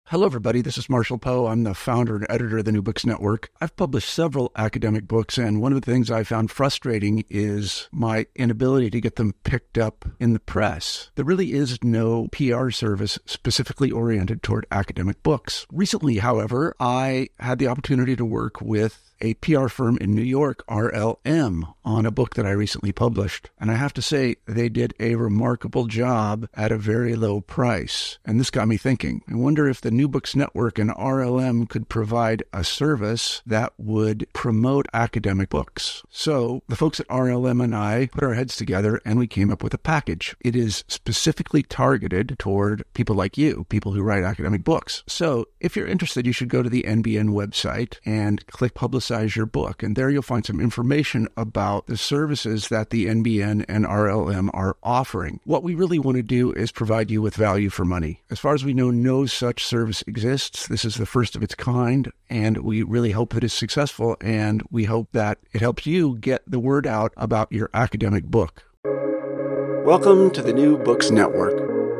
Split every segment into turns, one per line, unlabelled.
Hello, everybody. This is Marshall Poe. I'm the founder and editor of the New Books Network. I've published several academic books, and one of the things I found frustrating is my inability to get them picked up in the press. There really is no PR service specifically oriented toward academic books. Recently, however, I had the opportunity to work with a PR firm in New York, RLM, on a book that I recently published. And I have to say, they did a remarkable job at a very low price. And this got me thinking. I wonder if the New Books Network and RLM could provide a service that would promote academic books. So the folks at RLM and I put our heads together and we came up with a package. It is specifically targeted toward people like you, people who write academic books. So if you're interested, you should go to the NBN website and click Publicize Your Book. And there you'll find some information about the services that the NBN and RLM are offering. What we really want to do is provide you with value for money. As far as we know, no such service exists. This is the first of its kind, and we really hope that it's successful, and we hope that it helps you get the word out about your academic book. Welcome to the New Books Network.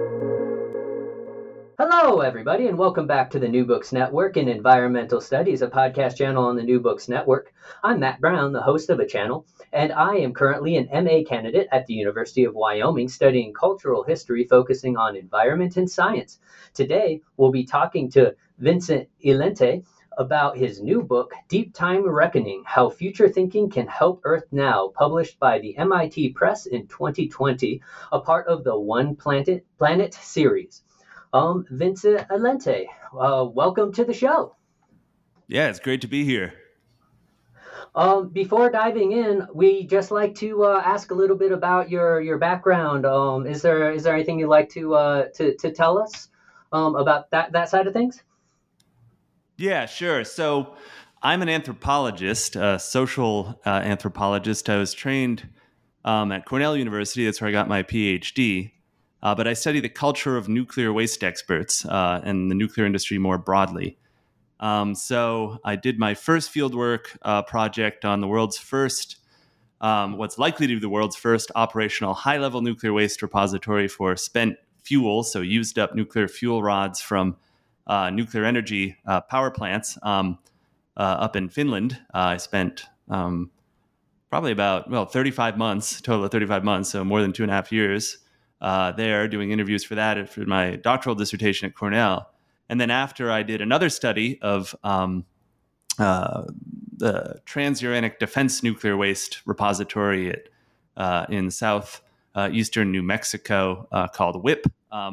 Hello, everybody, and welcome back to the New Books Network in Environmental Studies, a podcast channel on the New Books Network. I'm Matt Brown, the host of the channel, and I am currently an MA candidate at the University of Wyoming studying cultural history, focusing on environment and science. Today, we'll be talking to Vincent Ilente about his new book, Deep Time Reckoning, How Future Thinking Can Help Earth Now, published by the MIT Press in 2020, a part of the One Planet series. Vincent Ilente, welcome to the show.
Yeah, it's great to be here.
Before diving in, we just like to ask a little bit about your background. Is there anything you'd like to tell us about that side of things?
Yeah, sure. So I'm an anthropologist, a social anthropologist. I was trained at Cornell University. That's where I got my PhD. But I study the culture of nuclear waste experts and the nuclear industry more broadly. So I did my first fieldwork project on the world's first, what's likely to be the world's first operational high-level nuclear waste repository for spent fuel, so used up nuclear fuel rods from nuclear energy power plants up in Finland. I spent probably about 35 months, total of 35 months, so more than 2.5 years. There doing interviews for that for my doctoral dissertation at Cornell. And then after I did another study of the Transuranic Defense Nuclear Waste Repository in southeastern New Mexico called WIPP.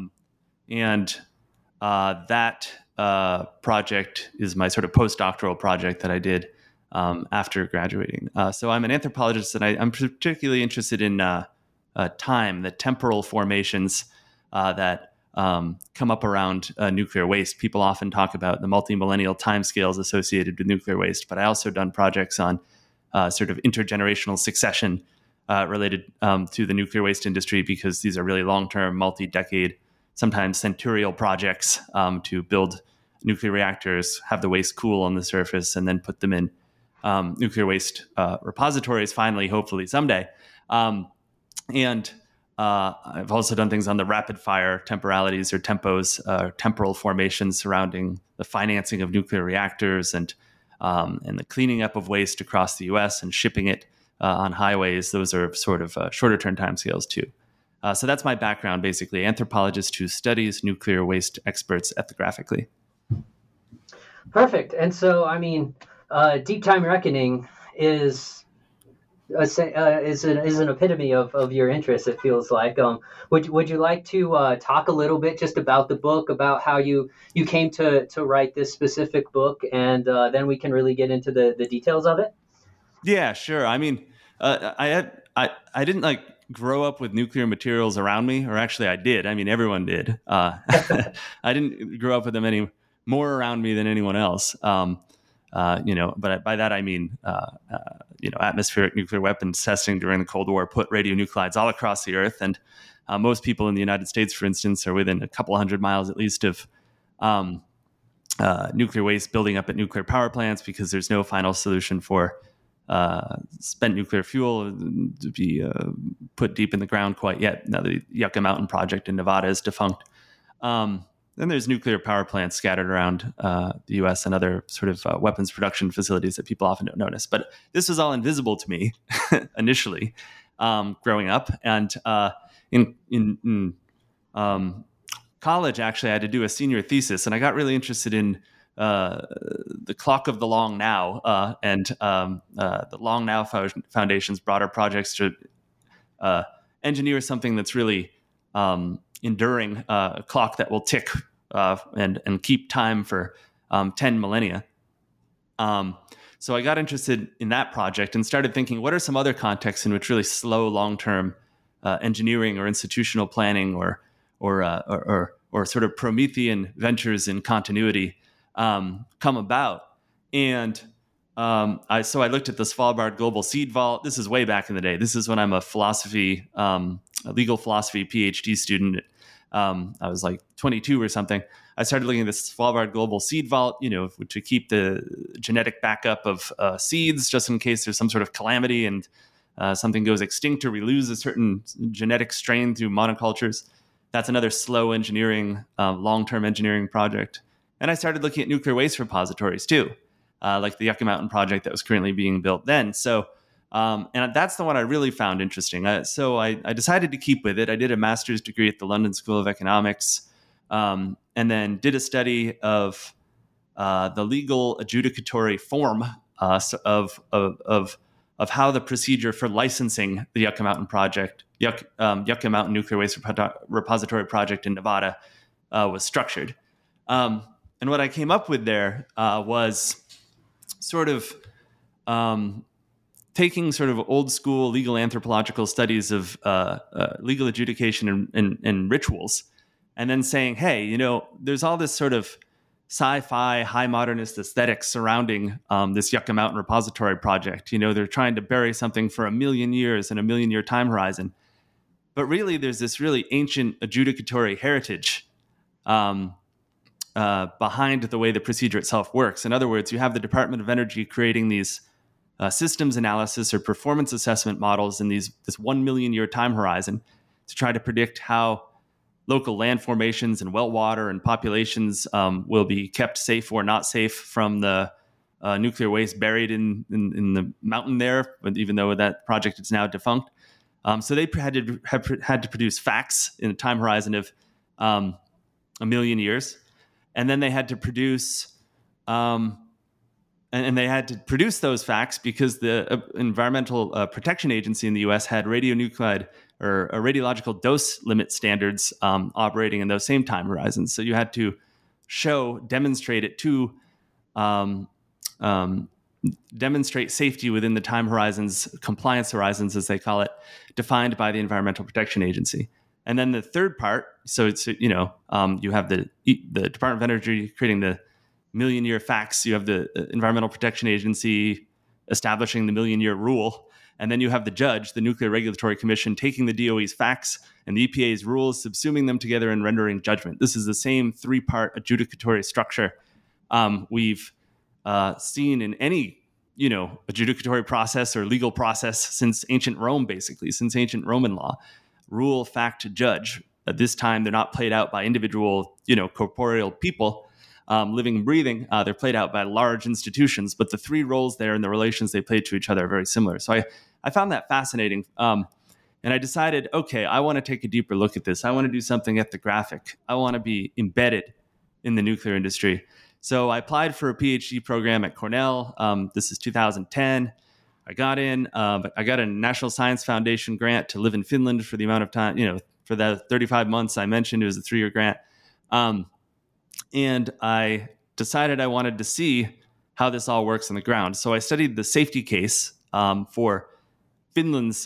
That project is my sort of postdoctoral project that I did after graduating. So I'm an anthropologist, and I'm particularly interested in time, the temporal formations that come up around nuclear waste. People often talk about the multi-millennial timescales associated with nuclear waste, but I also done projects on sort of intergenerational succession related to the nuclear waste industry, because these are really long-term, multi-decade, sometimes centurial projects to build nuclear reactors, have the waste cool on the surface, and then put them in nuclear waste repositories, finally, hopefully someday. And I've also done things on the rapid fire temporalities or tempos, temporal formations surrounding the financing of nuclear reactors and the cleaning up of waste across the U.S. and shipping it on highways. Those are sort of shorter term timescales too. So that's my background, basically, anthropologist who studies nuclear waste experts ethnographically.
Perfect. And so, I mean, Deep Time Reckoning is an epitome of your interest, it feels like. Would you like to talk a little bit just about the book, about how you came to write this specific book, and then we can really get into the details of it?
Yeah, sure. I mean, I didn't grow up with nuclear materials around me, or actually I did. I mean, everyone did. I didn't grow up with them any more around me than anyone else. But by that I mean, atmospheric nuclear weapons testing during the Cold War put radionuclides all across the Earth, and most people in the United States, for instance, are within a couple hundred miles at least of nuclear waste building up at nuclear power plants, because there's no final solution for spent nuclear fuel to be put deep in the ground quite yet. Now the Yucca Mountain project in Nevada is defunct. then there's nuclear power plants scattered around the U.S. and other sort of weapons production facilities that people often don't notice. But this was all invisible to me initially growing up. And in college, actually, I had to do a senior thesis, and I got really interested in the Clock of the Long Now and the Long Now Foundation's broader projects to engineer something that's really enduring, a clock that will tick and keep time for 10 millennia. So I got interested in that project and started thinking, what are some other contexts in which really slow long-term engineering or institutional planning or sort of Promethean ventures in continuity come about? And so I looked at the Svalbard Global Seed Vault. This is way back in the day. This is when I'm a legal philosophy PhD student. I was like 22 or something. I started looking at this Svalbard Global Seed Vault, to keep the genetic backup of seeds, just in case there's some sort of calamity and something goes extinct or we lose a certain genetic strain through monocultures. That's another slow engineering, long-term engineering project. And I started looking at nuclear waste repositories too, like the Yucca Mountain project that was currently being built then. So, and that's the one I really found interesting. So I decided to keep with it. I did a master's degree at the London School of Economics, and then did a study of the legal adjudicatory form of how the procedure for licensing the Yucca Mountain project, Yucca Mountain Nuclear Waste Repository project in Nevada, was structured. And what I came up with there was sort of taking sort of old school legal anthropological studies of legal adjudication and rituals, and then saying, hey, there's all this sort of sci-fi, high modernist aesthetics surrounding this Yucca Mountain repository project. They're trying to bury something for 1 million years and 1 million year time horizon. But really, there's this really ancient adjudicatory heritage behind the way the procedure itself works. In other words, you have the Department of Energy creating these systems analysis or performance assessment models in this 1 million year time horizon to try to predict how local land formations and well water and populations will be kept safe or not safe from the nuclear waste buried in the mountain there, even though that project is now defunct. So they had to produce facts in a time horizon of 1 million years. And then they had to produce, and they had to produce those facts because the Environmental Protection Agency in the U.S. had radionuclide or radiological dose limit standards operating in those same time horizons. So you had to demonstrate it to demonstrate safety within the time horizons, compliance horizons, as they call it, defined by the Environmental Protection Agency. And then the third part, so it's, you have the Department of Energy creating the 1 million year facts. You have the Environmental Protection Agency establishing the 1 million year rule. And then you have the judge, the Nuclear Regulatory Commission, taking the DOE's facts and the EPA's rules, subsuming them together and rendering judgment. This is the same 3-part adjudicatory structure we've seen in any, adjudicatory process or legal process since ancient Rome, basically, since ancient Roman law. Rule, fact, judge. At this time, they're not played out by individual, corporeal people living and breathing. They're played out by large institutions, but the 3 roles there and the relations they play to each other are very similar. So I found that fascinating. And I decided, okay, I want to take a deeper look at this. I want to do something ethnographic. I want to be embedded in the nuclear industry. So I applied for a PhD program at Cornell. This is 2010. I got in. I got a National Science Foundation grant to live in Finland for the amount of time, for the 35 months I mentioned. It was a 3-year grant. And I decided I wanted to see how this all works on the ground. So I studied the safety case for Finland's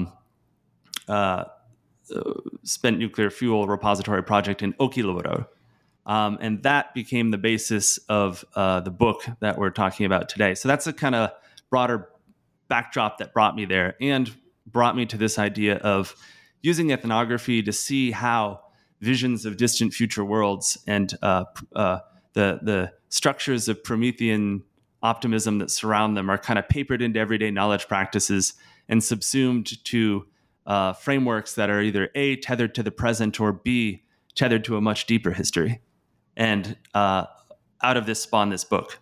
spent nuclear fuel repository project in Olkiluoto. And that became the basis of the book that we're talking about today. So that's a kind of broader backdrop that brought me there and brought me to this idea of using ethnography to see how visions of distant future worlds and the structures of Promethean optimism that surround them are kind of papered into everyday knowledge practices and subsumed to frameworks that are either A, tethered to the present, or B, tethered to a much deeper history. And out of this spawned this book.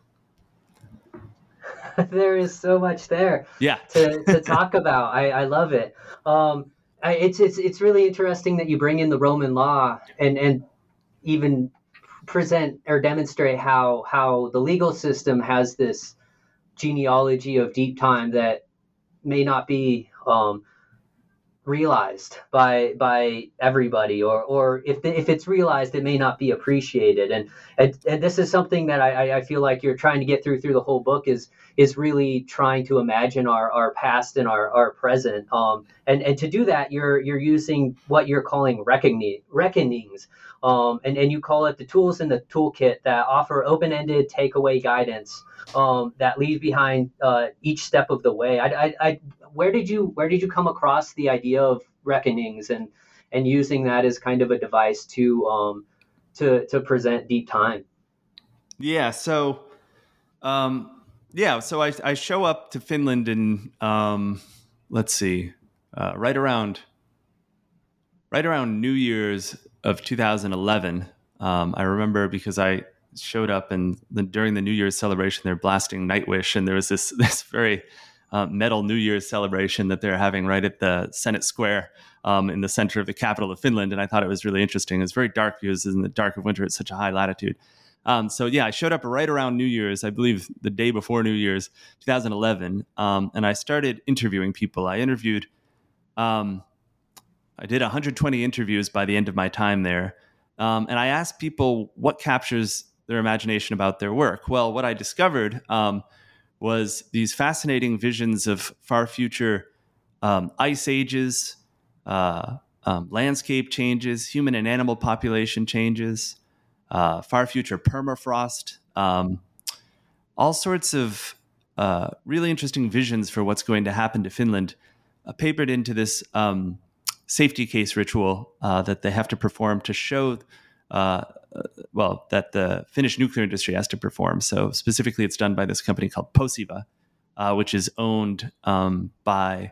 There is so much there to talk about. I love it. It's really interesting that you bring in the Roman law and even present or demonstrate how the legal system has this genealogy of deep time that may not be realized by everybody, or if it's realized, it may not be appreciated. And this is something that I feel like you're trying to get through the whole book is really trying to imagine our past and our present. And to do that, you're using what you're calling reckonings. And you call it the tools in the toolkit that offer open-ended takeaway guidance that leave behind each step of the way. Where did you come across the idea of reckonings and using that as kind of a device to present deep time?
Yeah. So, I show up to Finland in let's see, right around New Year's of 2011. I remember because I showed up and during the New Year's celebration, they're blasting Nightwish, and there was this very metal New Year's celebration that they're having right at the Senate Square in the center of the capital of Finland. And I thought it was really interesting. It was very dark because in the dark of winter, it's such a high latitude. I showed up right around New Year's, I believe the day before New Year's, 2011. And I started interviewing people. I did 120 interviews by the end of my time there. And I asked people what captures their imagination about their work. Well, what I discovered was these fascinating visions of far future ice ages, landscape changes, human and animal population changes, far future permafrost, all sorts of really interesting visions for what's going to happen to Finland, papered into this safety case ritual that they have to perform to show that the Finnish nuclear industry has to perform. So specifically, it's done by this company called Posiva, which is owned by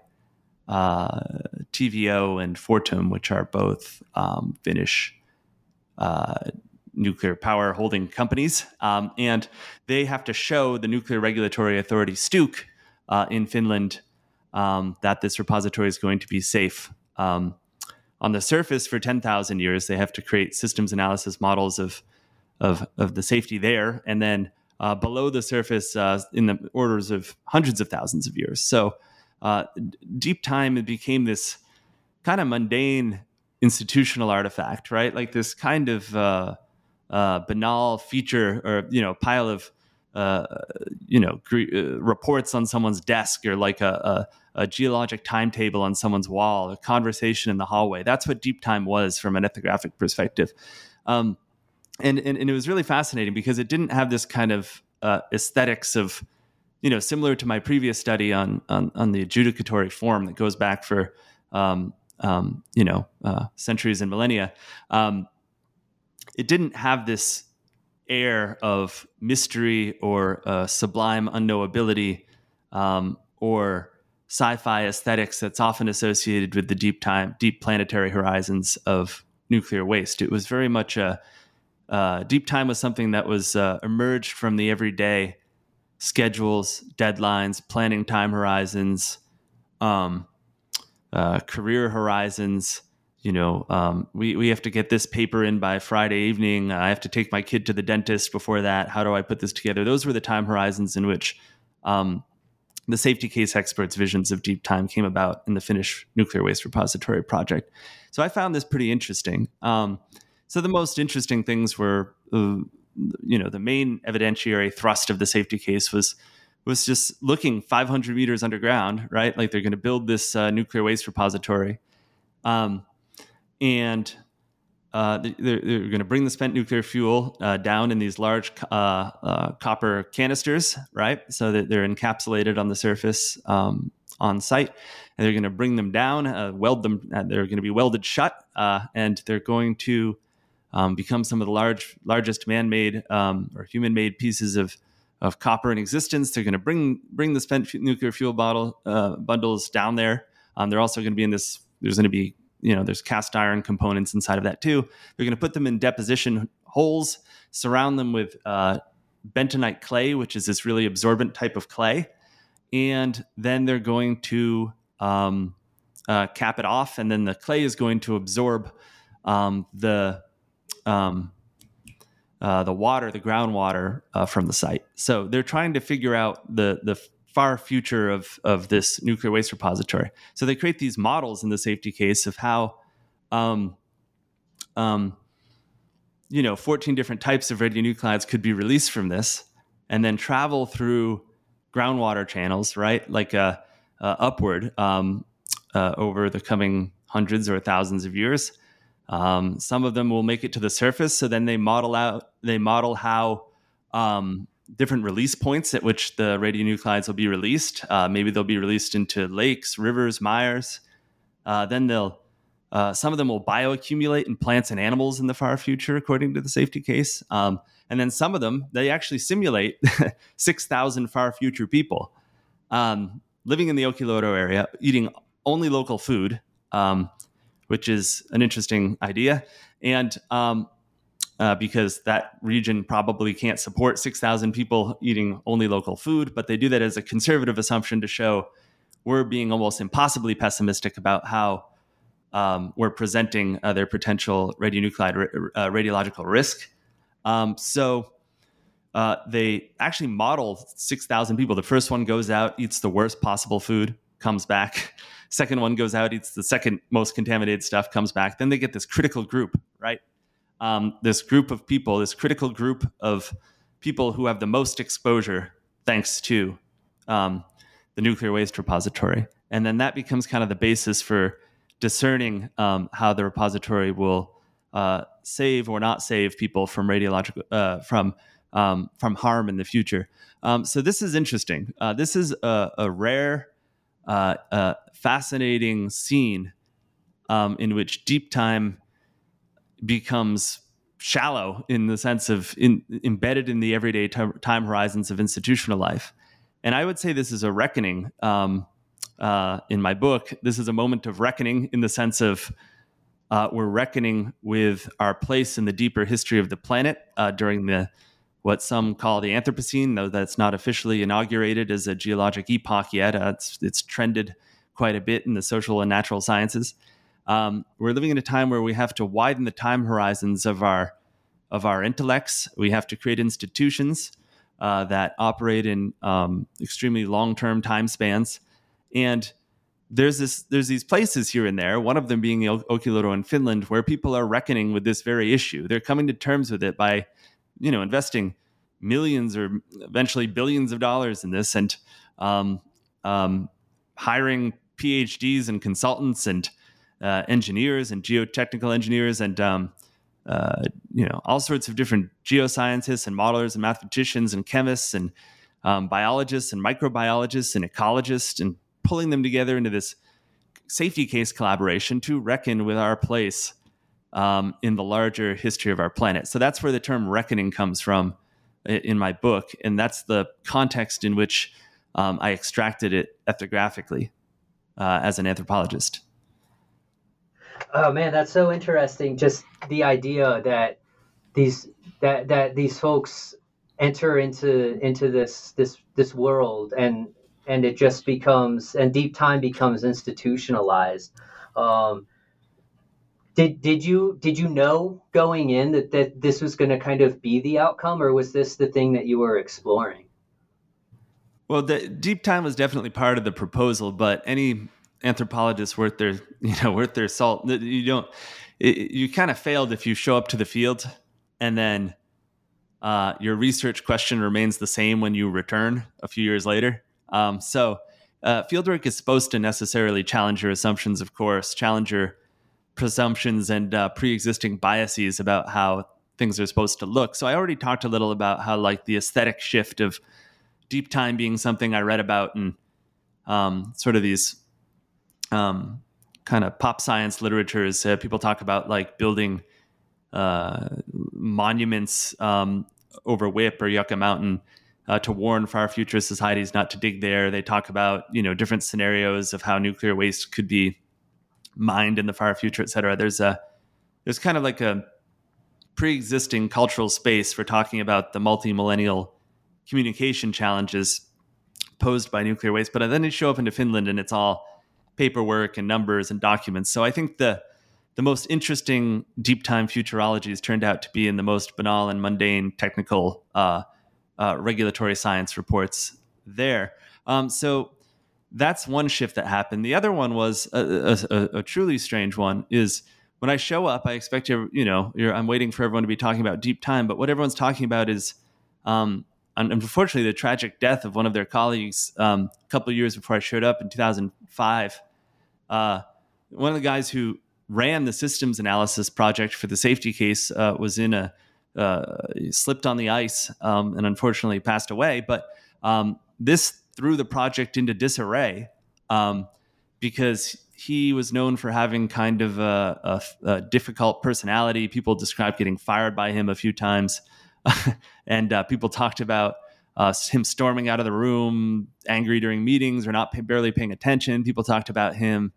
TVO and Fortum, which are both Finnish nuclear power holding companies. And they have to show the Nuclear Regulatory Authority, STUK, in Finland that this repository is going to be safe. On the surface, for 10,000 years, they have to create systems analysis models of the safety there, and then below the surface, in the orders of hundreds of thousands of years. So, deep time, it became this kind of mundane institutional artifact, right? Like this kind of banal feature, or pile of reports on someone's desk, or like a geologic timetable on someone's wall, a conversation in the hallway. That's what deep time was from an ethnographic perspective. And it was really fascinating because it didn't have this kind of aesthetics of, similar to my previous study on the adjudicatory form that goes back for, centuries and millennia. It didn't have this air of mystery or sublime unknowability, or sci-fi aesthetics that's often associated with the deep planetary horizons of nuclear waste. It was very much deep time was something that was emerged from the everyday schedules, deadlines, planning time horizons, career horizons. We have to get this paper in by Friday evening. I have to take my kid to the dentist before that. How do I put this together? Those were the time horizons in which the safety case experts' visions of deep time came about in the Finnish Nuclear Waste Repository project. So I found this pretty interesting. So the most interesting things were, the main evidentiary thrust of the safety case was just looking 500 meters underground, right? Like they're going to build this nuclear waste repository. And they're going to bring the spent nuclear fuel down in these large copper canisters, right? So that they're encapsulated on the surface on site. And they're going to bring them down, weld them. They're going to be welded shut, and they're going to become some of the largest man-made or human-made pieces of copper in existence. They're going to bring the spent nuclear fuel bundles down there. They're also going to be in this. There's going to be there's cast iron components inside of that too. They're going to put them in deposition holes, surround them with bentonite clay, which is this really absorbent type of clay. And then they're going to cap it off, and then the clay is going to absorb the water, the groundwater from the site. So they're trying to figure out the far future of this nuclear waste repository. So they create these models in the safety case of how 14 different types of radionuclides could be released from this, and then travel through groundwater channels, right? Like upward over the coming hundreds or thousands of years. Some of them will make it to the surface. So then they model how different release points at which the radionuclides will be released. Maybe they'll be released into lakes, rivers, mires. Then some of them will bioaccumulate in plants and animals in the far future, according to the safety case. And then some of them, they actually simulate 6,000 far future people living in the Olkiluoto area, eating only local food, which is an interesting idea. And because that region probably can't support 6,000 people eating only local food, but they do that as a conservative assumption to show we're being almost impossibly pessimistic about how we're presenting their potential radionuclide radiological risk. So they actually model 6,000 people. The first one goes out, eats the worst possible food, comes back. Second one goes out, eats the second most contaminated stuff, comes back. Then they get this critical group, right? This group of people, this critical group of people who have the most exposure thanks to the nuclear waste repository. And then that becomes kind of the basis for discerning how the repository will save or not save people from radiological from harm in the future. So this is interesting. This is a rare, fascinating scene in which deep time becomes shallow in the sense of embedded in the everyday time horizons of institutional life. And I would say this is a reckoning. In my book, this is a moment of reckoning in the sense of we're reckoning with our place in the deeper history of the planet during what some call the Anthropocene, though that's not officially inaugurated as a geologic epoch yet. It's trended quite a bit in the social and natural sciences. We're living in a time where we have to widen the time horizons of our intellects. We have to create institutions that operate in extremely long-term time spans. And there's these places here and there, one of them being Olkiluoto in Finland, where people are reckoning with this very issue. They're coming to terms with it by, investing millions or eventually billions of dollars in this, and hiring PhDs and consultants and engineers and geotechnical engineers and all sorts of different geoscientists and modelers and mathematicians and chemists and biologists and microbiologists and ecologists, and pulling them together into this safety case collaboration to reckon with our place in the larger history of our planet. So that's where the term reckoning comes from in my book. And that's the context in which I extracted it ethnographically as an anthropologist.
Oh man, that's so interesting. Just the idea that these folks enter into this world, and it just becomes, and deep time becomes institutionalized. Did you know going in that this was going to kind of be the outcome, or was this the thing that you were exploring?
Well, the deep time was definitely part of the proposal, but any anthropologist worth their salt, you kind of failed if you show up to the field and then your research question remains the same when you return a few years later. So fieldwork is supposed to necessarily challenge your assumptions, of course, challenge your presumptions and pre-existing biases about how things are supposed to look. So I already talked a little about how, like, the aesthetic shift of deep time being something I read about in sort of these kind of pop science literatures. People talk about like building monuments over Whip or Yucca Mountain to warn far future societies not to dig there. They talk about, different scenarios of how nuclear waste could be mined in the far future, et cetera. There's kind of like a pre-existing cultural space for talking about the multi-millennial communication challenges posed by nuclear waste. But then you show up into Finland and it's all paperwork and numbers and documents. So I think the most interesting deep time futurologies turned out to be in the most banal and mundane technical regulatory science reports there. So that's one shift that happened. The other one was a truly strange one. Is when I show up, I expect I'm waiting for everyone to be talking about deep time, but what everyone's talking about is, unfortunately, the tragic death of one of their colleagues a couple of years before I showed up in 2005. One of the guys who ran the systems analysis project for the safety case was slipped on the ice and unfortunately passed away. But this threw the project into disarray because he was known for having kind of a difficult personality. People described getting fired by him a few times. And people talked about him storming out of the room, angry during meetings or barely paying attention. People talked about him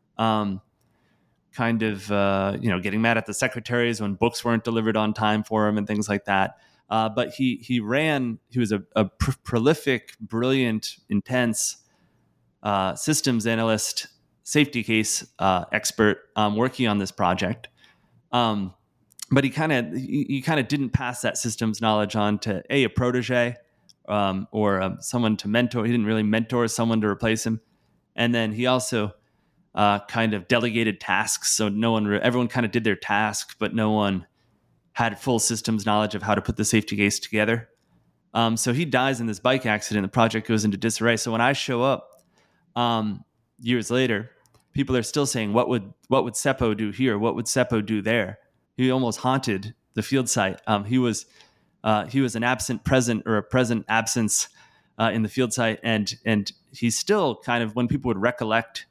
getting mad at the secretaries when books weren't delivered on time for him and things like that. But he was a prolific, brilliant, intense systems analyst, safety case expert working on this project. But he kind of didn't pass that systems knowledge on to a protege or someone to mentor. He didn't really mentor someone to replace him. And then he also kind of delegated tasks. So everyone kind of did their task, but no one had full systems knowledge of how to put the safety case together. So he dies in this bike accident. The project goes into disarray. So when I show up years later, people are still saying, what would Seppo do here? What would Seppo do there? He almost haunted the field site. He was an absent present or a present absence in the field site. And he's still kind of, when people would recollect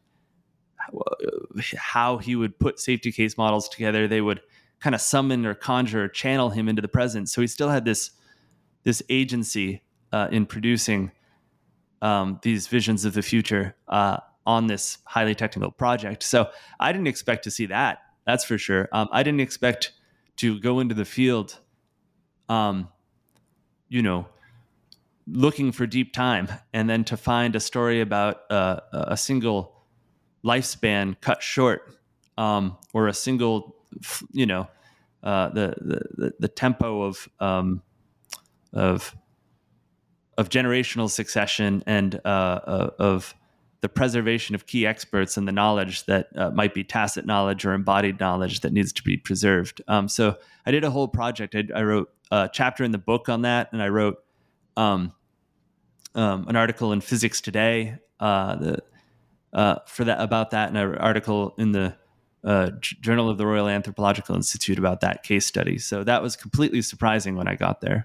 how he would put safety case models together, they would kind of summon or conjure or channel him into the present. So he still had this agency in producing these visions of the future on this highly technical project. So I didn't expect to see that. That's for sure. I didn't expect to go into the field, looking for deep time, and then to find a story about a single lifespan cut short, or a single, the tempo of generational succession and of the preservation of key experts and the knowledge that might be tacit knowledge or embodied knowledge that needs to be preserved. So I did a whole project. I wrote a chapter in the book on that, and I wrote an article in Physics Today about that, and an article in the Journal of the Royal Anthropological Institute about that case study. So that was completely surprising when I got there.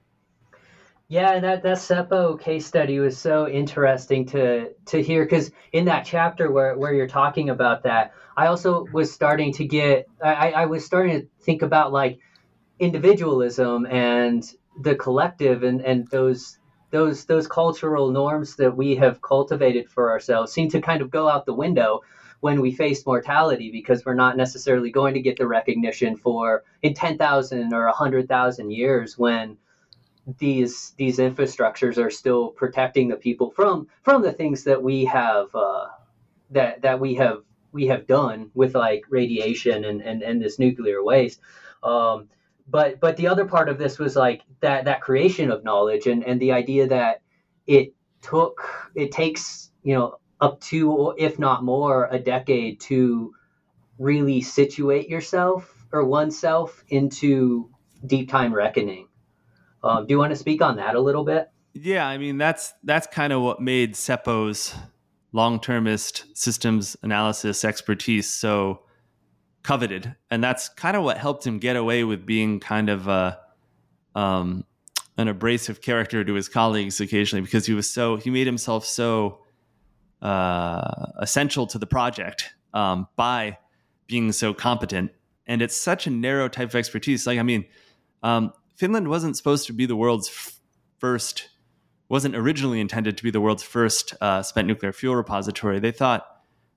Yeah, and that Seppo case study was so interesting to hear, because in that chapter where you're talking about that, I also was starting to I was starting to think about like individualism and the collective, and those cultural norms that we have cultivated for ourselves seem to kind of go out the window when we face mortality, because we're not necessarily going to get the recognition for in 10,000 or 100,000 years when these infrastructures are still protecting the people from the things that we have that we have done with like radiation and this nuclear waste. But the other part of this was like that creation of knowledge and the idea that it takes up to, if not more, a decade to really situate yourself or oneself into deep time reckoning. Do you want to speak on that a little bit?
Yeah, I mean, that's kind of what made Seppo's long-termist systems analysis expertise so coveted. And that's kind of what helped him get away with being kind of an abrasive character to his colleagues occasionally, because he made himself so essential to the project by being so competent. And it's such a narrow type of expertise. Like, I mean, Finland wasn't supposed to be the world's first, wasn't originally intended to be the world's first spent nuclear fuel repository. They thought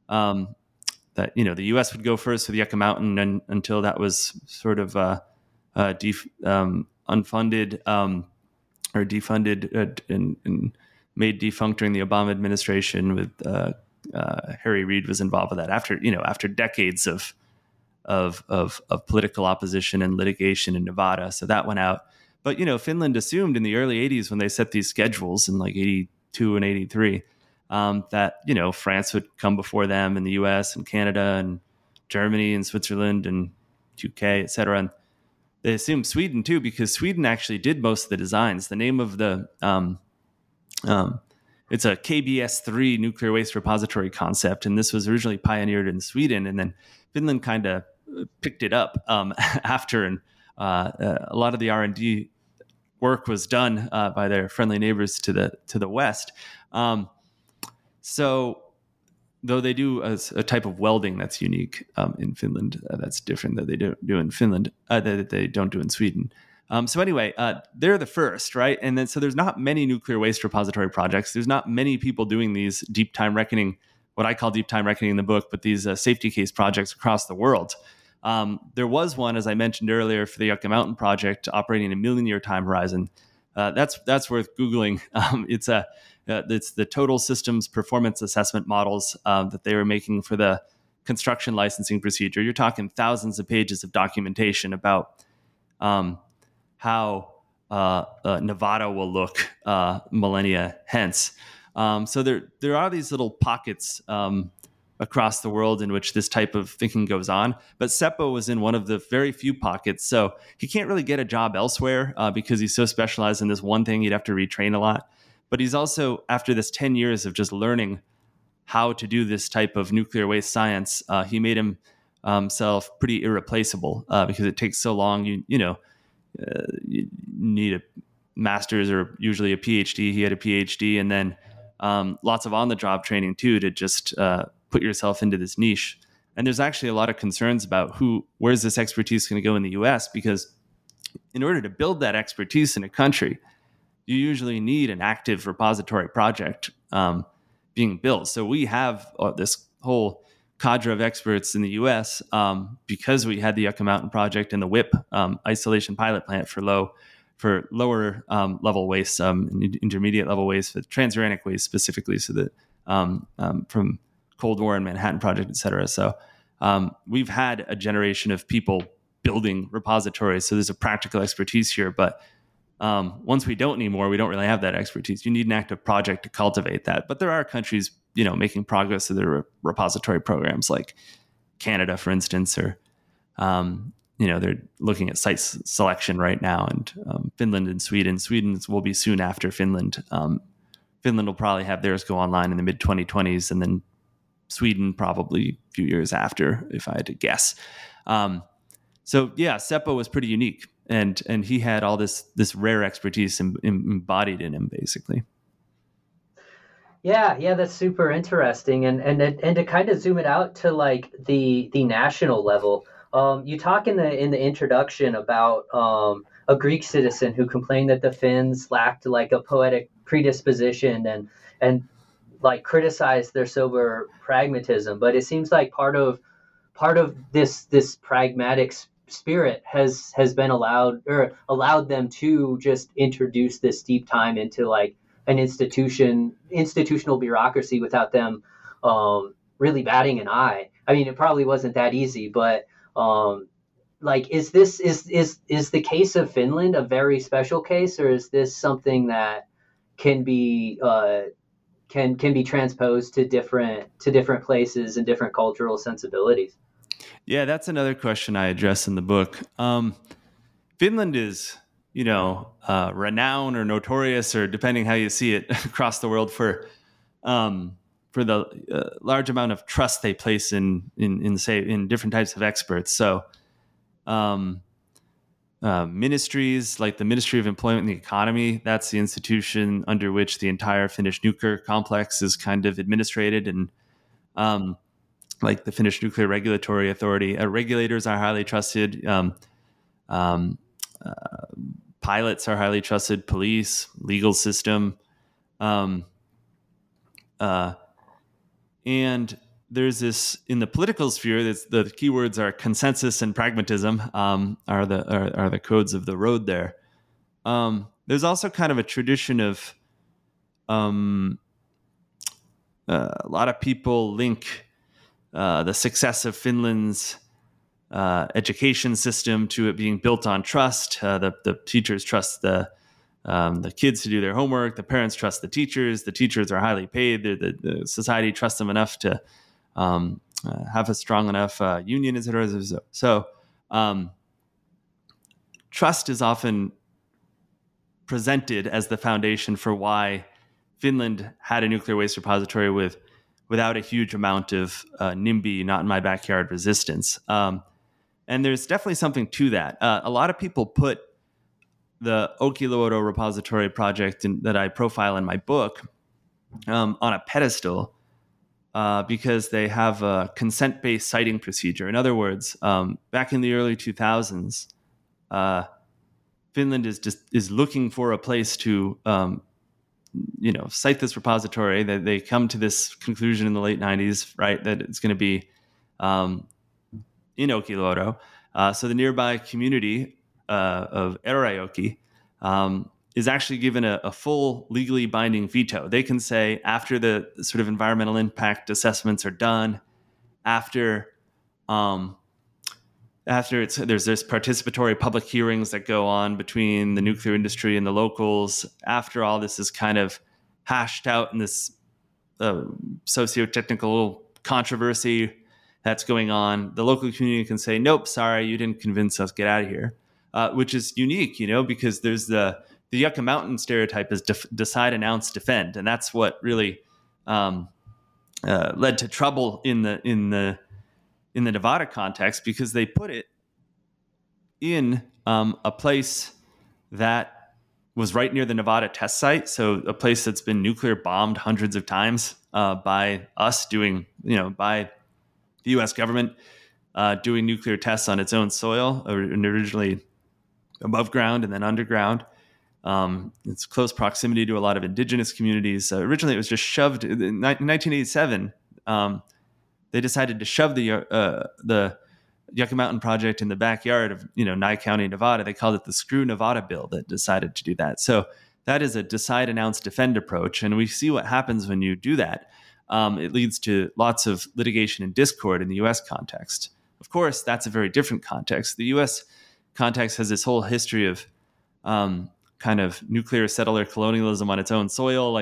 that, the U.S. would go first with Yucca Mountain, and until that was sort of unfunded or defunded and made defunct during the Obama administration. With Harry Reid was involved with that after decades of political opposition and litigation in Nevada. So that went out. But Finland assumed in the early 80s when they set these schedules in like 82 and 83 that France would come before them, and the U.S. and Canada and Germany and Switzerland and UK, et cetera. And they assumed Sweden too, because Sweden actually did most of the designs. The name of the it's a KBS3 nuclear waste repository concept, and this was originally pioneered in Sweden, and then Finland kind of picked it up after, and a lot of the R&D work was done by their friendly neighbors to the west. So, though they do a type of welding that's unique in Finland, that's different that they don't do in Finland, that they don't do in Sweden. So anyway, they're the first, right? And then so there's not many nuclear waste repository projects. There's not many people doing these deep time reckoning, what I call deep time reckoning in the book, but these safety case projects across the world. There was one, as I mentioned earlier, for the Yucca Mountain project operating in a 1,000,000-year time horizon. That's worth Googling. It's the Total Systems Performance Assessment models that they were making for the construction licensing procedure. You're talking thousands of pages of documentation about how Nevada will look millennia hence. So there are these little pockets across the world in which this type of thinking goes on. But Seppo was in one of the very few pockets. So he can't really get a job elsewhere because he's so specialized in this one thing. He'd have to retrain a lot. But he's also, after this 10 years of just learning how to do this type of nuclear waste science, he made himself pretty irreplaceable because it takes so long. You need a master's or usually a PhD. He had a PhD, and then lots of on-the-job training too to just put yourself into this niche. And there's actually a lot of concerns about where's this expertise going to go in the U.S. because in order to build that expertise in a country, you usually need an active repository project being built. So we have this whole cadre of experts in the U.S. Because we had the Yucca Mountain project and the WIP isolation pilot plant for lower level waste, intermediate level waste, with transuranic waste specifically, so that from Cold War and Manhattan Project, et cetera. So we've had a generation of people building repositories. So there's a practical expertise here, but once we don't anymore, we don't really have that expertise. You need an active project to cultivate that. But there are countries, making progress with their repository programs, like Canada, for instance, or they're looking at site selection right now, and Finland and Sweden. Sweden will be soon after Finland. Finland will probably have theirs go online in the mid-2020s, and then Sweden probably a few years after, if I had to guess. So yeah, Seppo was pretty unique, and he had all this rare expertise embodied in him, basically.
Yeah, that's super interesting, and to kind of zoom it out to like the national level. You talk in the introduction about a Greek citizen who complained that the Finns lacked like a poetic predisposition and like criticized their sober pragmatism. But it seems like part of this pragmatic spirit has been allowed them to just introduce this deep time into like an institutional bureaucracy without them really batting an eye. I mean, it probably wasn't that easy, but like, is the case of Finland a very special case, or is this something that can be transposed to different places and different cultural sensibilities?
Yeah, that's another question I address in the book. Finland is, renowned or notorious, or depending how you see it, across the world for the large amount of trust they place in different types of experts. So, ministries like the Ministry of Employment and the Economy, that's the institution under which the entire Finnish nuclear complex is kind of administrated, and like the Finnish Nuclear Regulatory Authority, regulators are highly trusted. Pilots are highly trusted. Police, legal system, and there's this in the political sphere. The keywords are consensus and pragmatism. Are the codes of the road there. There's also kind of a tradition of a lot of people link the success of Finland's education system to it being built on trust. The teachers trust the kids to do their homework. The parents trust the teachers. The teachers are highly paid. The society trusts them enough to have a strong enough union, etc. So trust is often presented as the foundation for why Finland had a nuclear waste repository without a huge amount of NIMBY, not in my backyard resistance. And there's definitely something to that. A lot of people put the Olkiluoto repository project that I profile in my book on a pedestal because they have a consent-based siting procedure. In other words, back in the early 2000s, Finland is looking for a place to site this repository. They come to this conclusion in the late 90s, right, that it's going to be in Olkiluoto. So the nearby community of Eurajoki is actually given a full legally binding veto. They can say after the sort of environmental impact assessments are done, after there's participatory public hearings that go on between the nuclear industry and the locals, after all this is kind of hashed out in this socio-technical controversy that's going on, the local community can say, nope, sorry, you didn't convince us, get out of here, which is unique, because there's the Yucca Mountain stereotype is decide, announce, defend. And that's what really led to trouble in the Nevada context, because they put it in a place that was right near the Nevada test site. So a place that's been nuclear bombed hundreds of times by us by the U.S. government doing nuclear tests on its own soil, originally above ground and then underground. It's close proximity to a lot of indigenous communities. Originally, it was just shoved in 1987. They decided to shove the Yucca Mountain project in the backyard of Nye County, Nevada. They called it the Screw Nevada Bill that decided to do that. So that is a decide, announce, defend approach, and we see what happens when you do that. It leads to lots of litigation and discord in the U.S. context. Of course, that's a very different context. The U.S. context has this whole history of kind of nuclear settler colonialism on its own soil.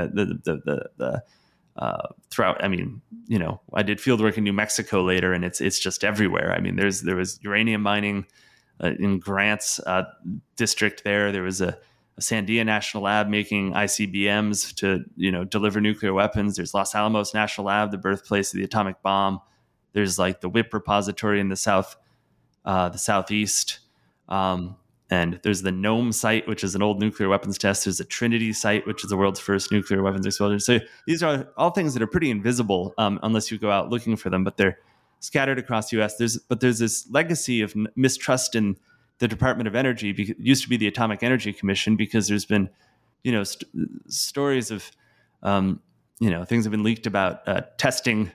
Throughout, I did field work in New Mexico later, and it's just everywhere. There was uranium mining in Grants district there. There was a Sandia National Lab making ICBMs to deliver nuclear weapons. There's Los Alamos National Lab, the birthplace of the atomic bomb. There's like the WIP repository in the southeast. And there's the Nome site, which is an old nuclear weapons test. There's the Trinity site, which is the world's first nuclear weapons explosion. So these are all things that are pretty invisible unless you go out looking for them, but they're scattered across the U.S. There's this legacy of mistrust in the Department of Energy. It used to be the Atomic Energy Commission, because there's been, stories of, things have been leaked about testing,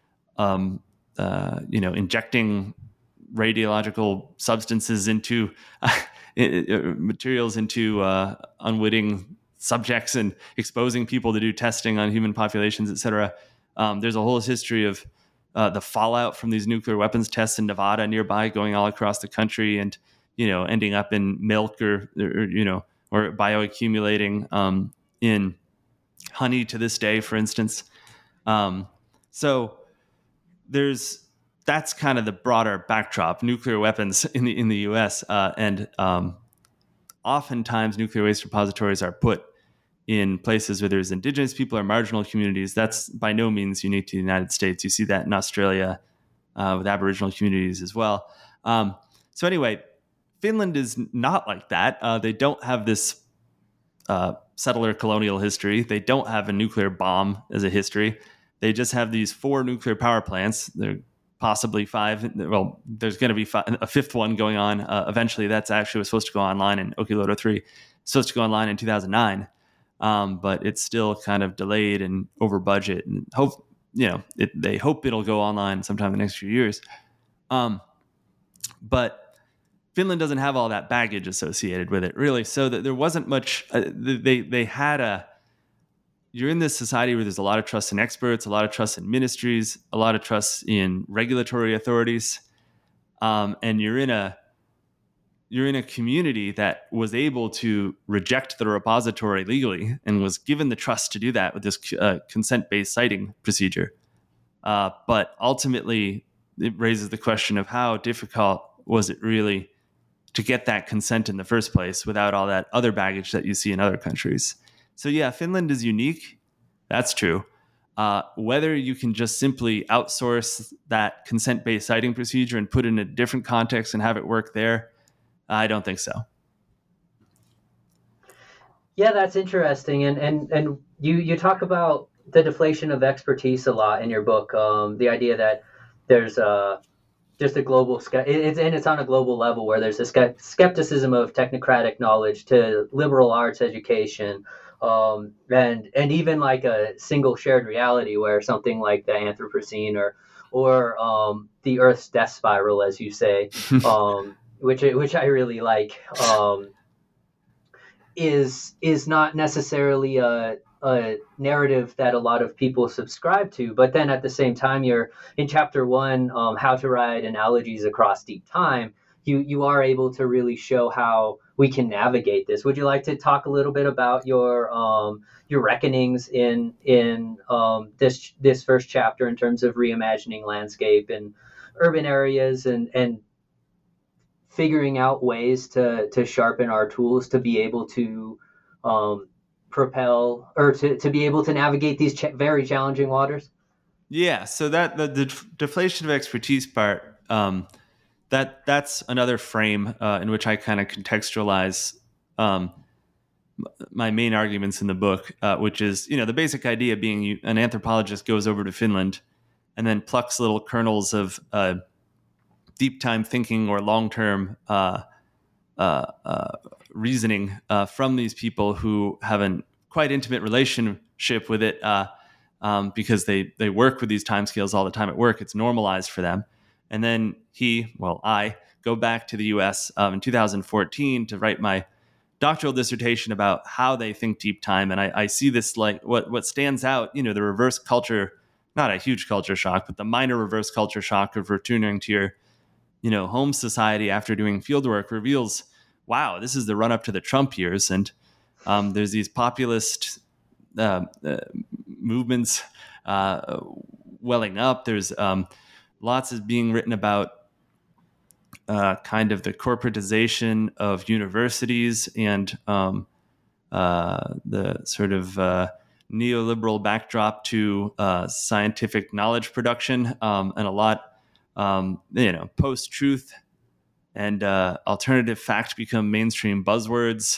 injecting radiological substances into materials into unwitting subjects and exposing people to do testing on human populations, et cetera. There's a whole history of the fallout from these nuclear weapons tests in Nevada nearby, going all across the country and, ending up in milk or bioaccumulating in honey to this day, for instance. So that's kind of the broader backdrop, nuclear weapons in the U.S. And oftentimes nuclear waste repositories are put in places where there's indigenous people or marginal communities. That's by no means unique to the United States. You see that in Australia with Aboriginal communities as well. So anyway, Finland is not like that. They don't have this settler colonial history. They don't have a nuclear bomb as a history. They just have these 4 nuclear power plants. They're possibly 5. Well, there's going to be a 5th one going on eventually. That's actually was supposed to go online in Olkiluoto 3. It's supposed to go online in 2009, but it's still kind of delayed and over budget. And they hope it'll go online sometime in the next few years. But Finland doesn't have all that baggage associated with it, really. So that there wasn't much. They had you're in this society where there's a lot of trust in experts, a lot of trust in ministries, a lot of trust in regulatory authorities, and you're in a community that was able to reject the repository legally and was given the trust to do that with this consent-based citing procedure. But ultimately, it raises the question of how difficult was it really to get that consent in the first place without all that other baggage that you see in other countries. So yeah, Finland is unique. That's true. Whether you can just simply outsource that consent-based citing procedure and put it in a different context and have it work there, I don't think so.
Yeah, that's interesting. And you talk about the deflation of expertise a lot in your book. The idea that there's just a global it's on a global level where there's a skepticism of technocratic knowledge to liberal arts education, and even like a single shared reality where something like the Anthropocene or the Earth's death spiral, as you say, which I really like, is not necessarily a narrative that a lot of people subscribe to. But then at the same time, you're in chapter 1, how to write analogies across deep time. You are able to really show how we can navigate this. Would you like to talk a little bit about your reckonings in this first chapter in terms of reimagining landscape and urban areas and figuring out ways to sharpen our tools to be able to propel or to be able to navigate these very challenging waters?
Yeah, so that the deflation of expertise part, that's another frame in which I kind of contextualize my main arguments in the book, which is, the basic idea being an anthropologist goes over to Finland and then plucks little kernels of deep time thinking or long-term reasoning from these people who have a quite intimate relationship with it because they work with these timescales all the time at work. It's normalized for them. And then I go back to the US in 2014 to write my doctoral dissertation about how they think deep time. And I see this, like what stands out, the reverse culture, not a huge culture shock, but the minor reverse culture shock of returning to your home society after doing field work reveals, wow, this is the run up to the Trump years. And there's these populist movements welling up. There's lots is being written about kind of the corporatization of universities and the sort of neoliberal backdrop to scientific knowledge production, and a lot post-truth and alternative fact become mainstream buzzwords.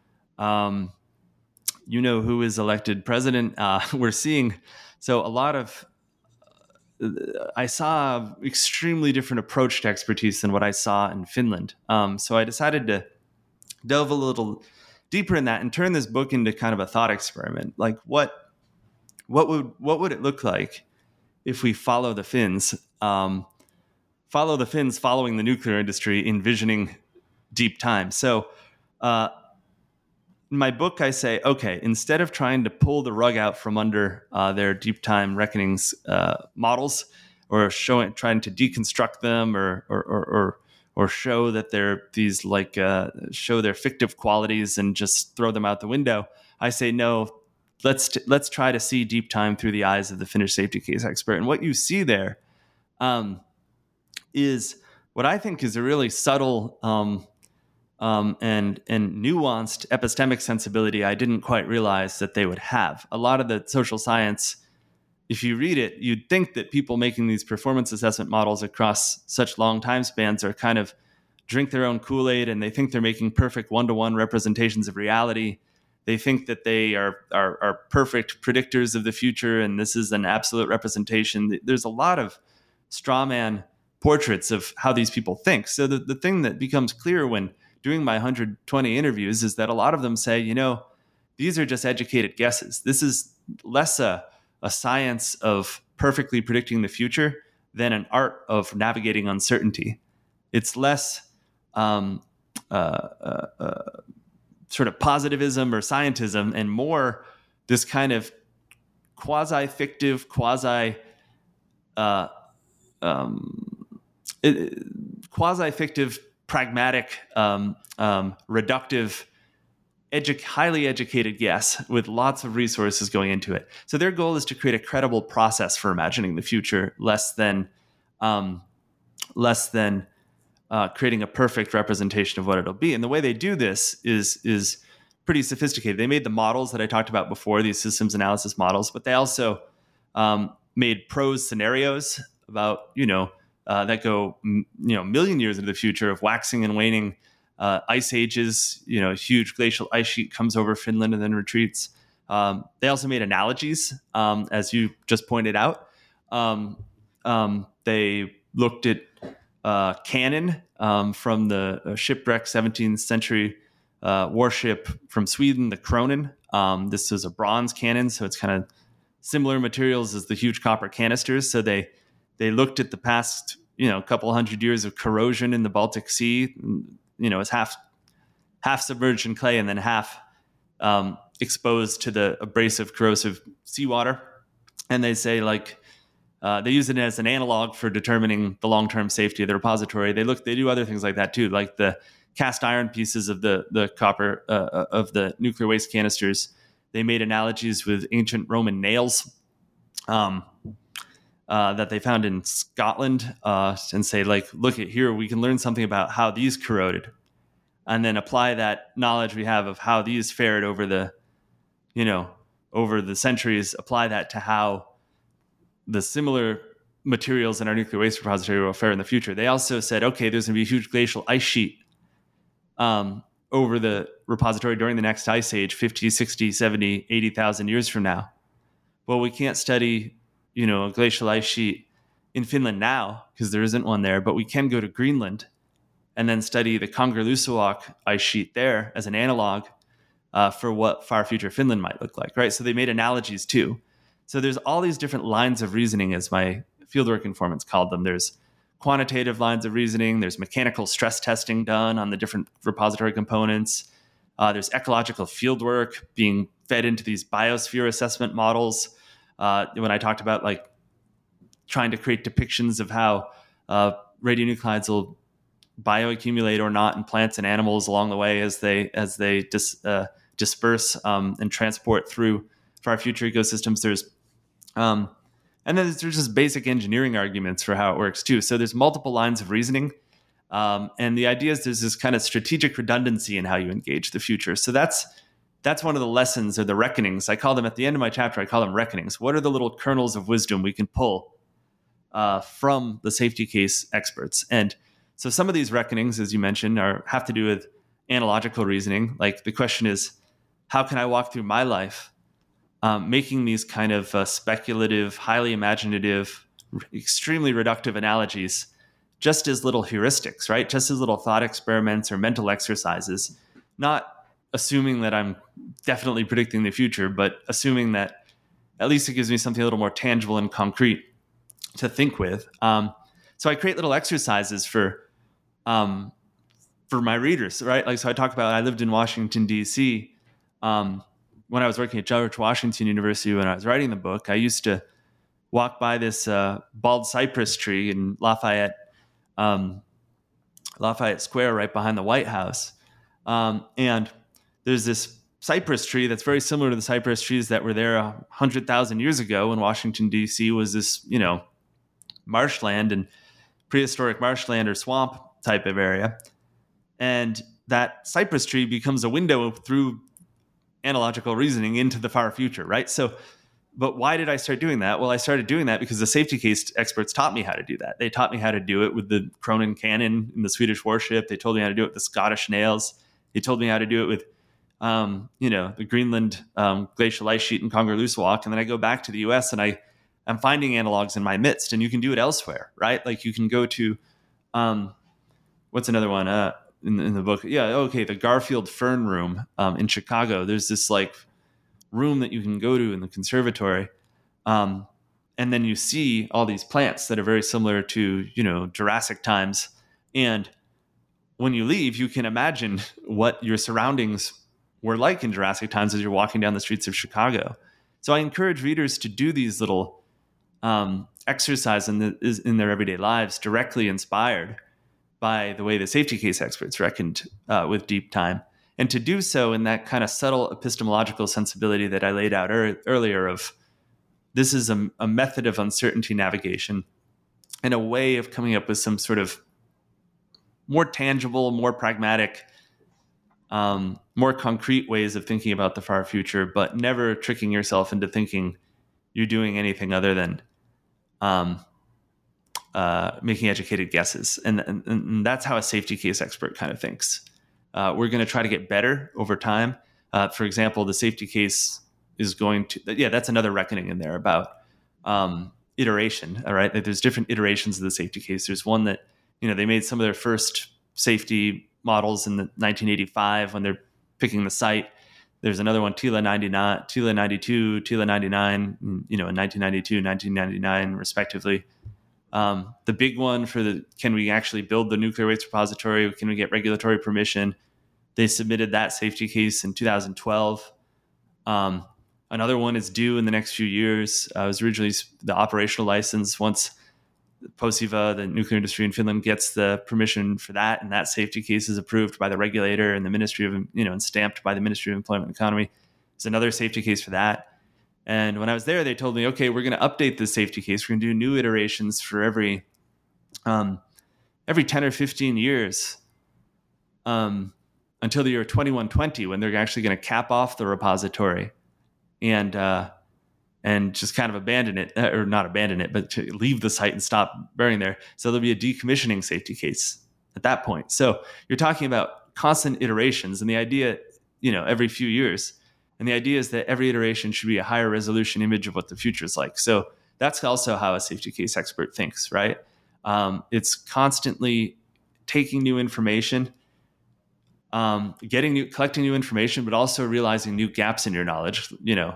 Who is elected president? We're seeing a lot of. I saw extremely different approach to expertise than what I saw in Finland. So I decided to delve a little deeper in that and turn this book into kind of a thought experiment. Like what would it look like if we follow the Finns? Following the nuclear industry, envisioning deep time. So in my book, I say, okay, instead of trying to pull the rug out from under their deep time reckonings models, or trying to deconstruct them, or show that they're these show their fictive qualities and just throw them out the window, I say no. Let's try to see deep time through the eyes of the Finnish safety case expert. And what you see there is what I think is a really subtle and nuanced epistemic sensibility I didn't quite realize that they would have. A lot of the social science, if you read it, you'd think that people making these performance assessment models across such long time spans are kind of drink their own Kool-Aid, and they think they're making perfect one-to-one representations of reality. They think that they are perfect predictors of the future, and this is an absolute representation. There's a lot of straw man portraits of how these people think. So the thing that becomes clear when doing my 120 interviews is that a lot of them say, these are just educated guesses. This is less a a science of perfectly predicting the future than an art of navigating uncertainty. It's less sort of positivism or scientism and more this kind of quasi-fictive, quasi-fictive, pragmatic, reductive, highly educated guess with lots of resources going into it. So their goal is to create a credible process for imagining the future, less than creating a perfect representation of what it'll be. And the way they do this is pretty sophisticated. They made the models that I talked about before, these systems analysis models, but they also made prose scenarios about, that go, million years into the future of waxing and waning ice ages. A huge glacial ice sheet comes over Finland and then retreats. They also made analogies, as you just pointed out. They looked at cannon from the shipwrecked 17th century warship from Sweden, the Kronen. This is a bronze cannon, so it's kind of similar materials as the huge copper canisters. So they looked at the past, couple hundred years of corrosion in the Baltic Sea. It's half submerged in clay and then half exposed to the abrasive, corrosive seawater. And they say, they use it as an analog for determining the long-term safety of the repository. They do other things like that too, like the cast iron pieces of the copper of the nuclear waste canisters. They made analogies with ancient Roman nails that they found in Scotland, and say, look at here, we can learn something about how these corroded, and then apply that knowledge we have of how these fared over the centuries, apply that to how the similar materials in our nuclear waste repository will fare in the future. They also said, okay, there's going to be a huge glacial ice sheet over the repository during the next ice age, 50, 60, 70, 80,000 years from now. Well, we can't study, a glacial ice sheet in Finland now because there isn't one there, but we can go to Greenland and then study the Kangerlussuaq ice sheet there as an analog for what far future Finland might look like, right? So they made analogies too. So there's all these different lines of reasoning, as my fieldwork informants called them. There's quantitative lines of reasoning. There's mechanical stress testing done on the different repository components. There's ecological fieldwork being fed into these biosphere assessment models. When I talked about trying to create depictions of how radionuclides will bioaccumulate or not in plants and animals along the way as they disperse and transport through far future ecosystems, and then there's just basic engineering arguments for how it works too. So there's multiple lines of reasoning, and the idea is there's this kind of strategic redundancy in how you engage the future. So that's one of the lessons, or the reckonings. I call them, at the end of my chapter, I call them reckonings. What are the little kernels of wisdom we can pull from the safety case experts? And so some of these reckonings, as you mentioned, have to do with analogical reasoning. Like the question is, how can I walk through my life making these kind of speculative, highly imaginative, extremely reductive analogies just as little heuristics, right? Just as little thought experiments or mental exercises, not assuming that I'm definitely predicting the future, but assuming that at least it gives me something a little more tangible and concrete to think with. So I create little exercises for my readers, right? So I talk about, I lived in Washington, D.C., when I was working at George Washington University. When I was writing the book, I used to walk by this bald cypress tree in Lafayette Square right behind the White House. And there's this cypress tree that's very similar to the cypress trees that were there 100,000 years ago when Washington, D.C. was this, marshland and prehistoric marshland or swamp type of area. And that cypress tree becomes a window through analogical reasoning into the far future, right? So, but why did I start doing that? Well, I started doing that because the safety case experts taught me how to do that. They taught me how to do it with the Kronen cannon in the Swedish warship. They told me how to do it with the Scottish nails. They told me how to do it with, the Greenland glacial ice sheet in Kangerlussuaq. And then I go back to the US and I'm finding analogs in my midst, and you can do it elsewhere, right? Like you can go to, what's another one? In the book, the Garfield Fern Room in Chicago. There's this room that you can go to in the conservatory And then you see all these plants that are very similar to, Jurassic times. And when you leave, you can imagine what your surroundings were like in Jurassic times as you're walking down the streets of Chicago. So I encourage readers to do these little exercise in their everyday lives, directly inspired by the way the safety case experts reckoned with deep time, and to do so in that kind of subtle epistemological sensibility that I laid out earlier of this is a method of uncertainty navigation and a way of coming up with some sort of more tangible, more pragmatic, more concrete ways of thinking about the far future, but never tricking yourself into thinking you're doing anything other than making educated guesses. And that's how a safety case expert kind of thinks. We're going to try to get better over time. For example, the safety case is going to, that's another reckoning in there about iteration. All right. There's different iterations of the safety case. There's one that, they made some of their first safety models in 1985 when they're picking the site. There's another one, TILA 99, TILA 92, TILA 99, in 1992, 1999, respectively. The big one for can we actually build the nuclear waste repository? Can we get regulatory permission? They submitted that safety case in 2012. Another one is due in the next few years. It was originally the operational license. Once POSIVA, the nuclear industry in Finland, gets the permission for that, and that safety case is approved by the regulator and the Ministry of, and stamped by the Ministry of Employment and Economy. There's another safety case for that. And when I was there, they told me, okay, we're going to update this safety case. We're going to do new iterations for every 10 or 15 years until the year 2120, when they're actually going to cap off the repository and just kind of abandon it, or not abandon it, but to leave the site and stop burning there. So there'll be a decommissioning safety case at that point. So you're talking about constant iterations, and the idea, every few years. And the idea is that every iteration should be a higher resolution image of what the future is like. So that's also how a safety case expert thinks, right? It's constantly taking new information, collecting new information, but also realizing new gaps in your knowledge.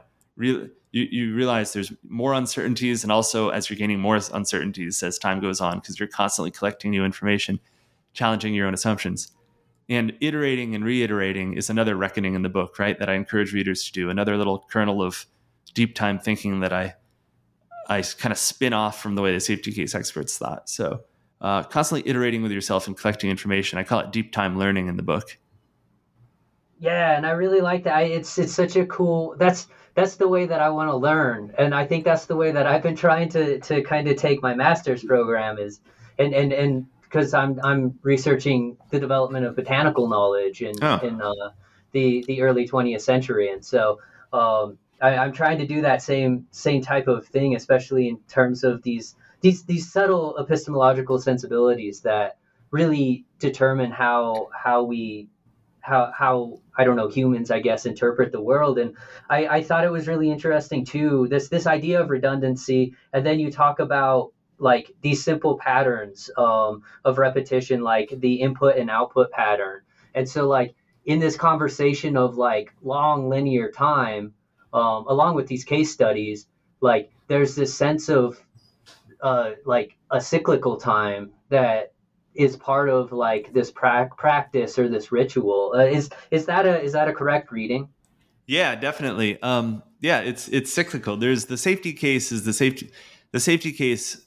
You realize there's more uncertainties, and also as you're gaining more uncertainties as time goes on, because you're constantly collecting new information, challenging your own assumptions. And iterating and reiterating is another reckoning in the book, right, that I encourage readers to do. Another little kernel of deep time thinking that I kind of spin off from the way the safety case experts thought. So constantly iterating with yourself and collecting information. I call it deep time learning in the book.
Yeah, and I really like that. It's such a cool. That's the way that I want to learn, and I think that's the way that I've been trying to kind of take my master's program is, and because I'm researching the development of botanical knowledge in the early 20th century, and so I'm trying to do that same type of thing, especially in terms of these subtle epistemological sensibilities that really determine how I don't know, humans, I guess, interpret the world. And I thought it was really interesting too, this idea of redundancy, and then you talk about like these simple patterns of repetition, like the input and output pattern. And so like in this conversation of like long linear time, along with these case studies, like there's this sense of like a cyclical time that is part of like this practice or this ritual. Is that a correct reading?
Yeah, definitely. It's cyclical. There's the safety case is the safety case,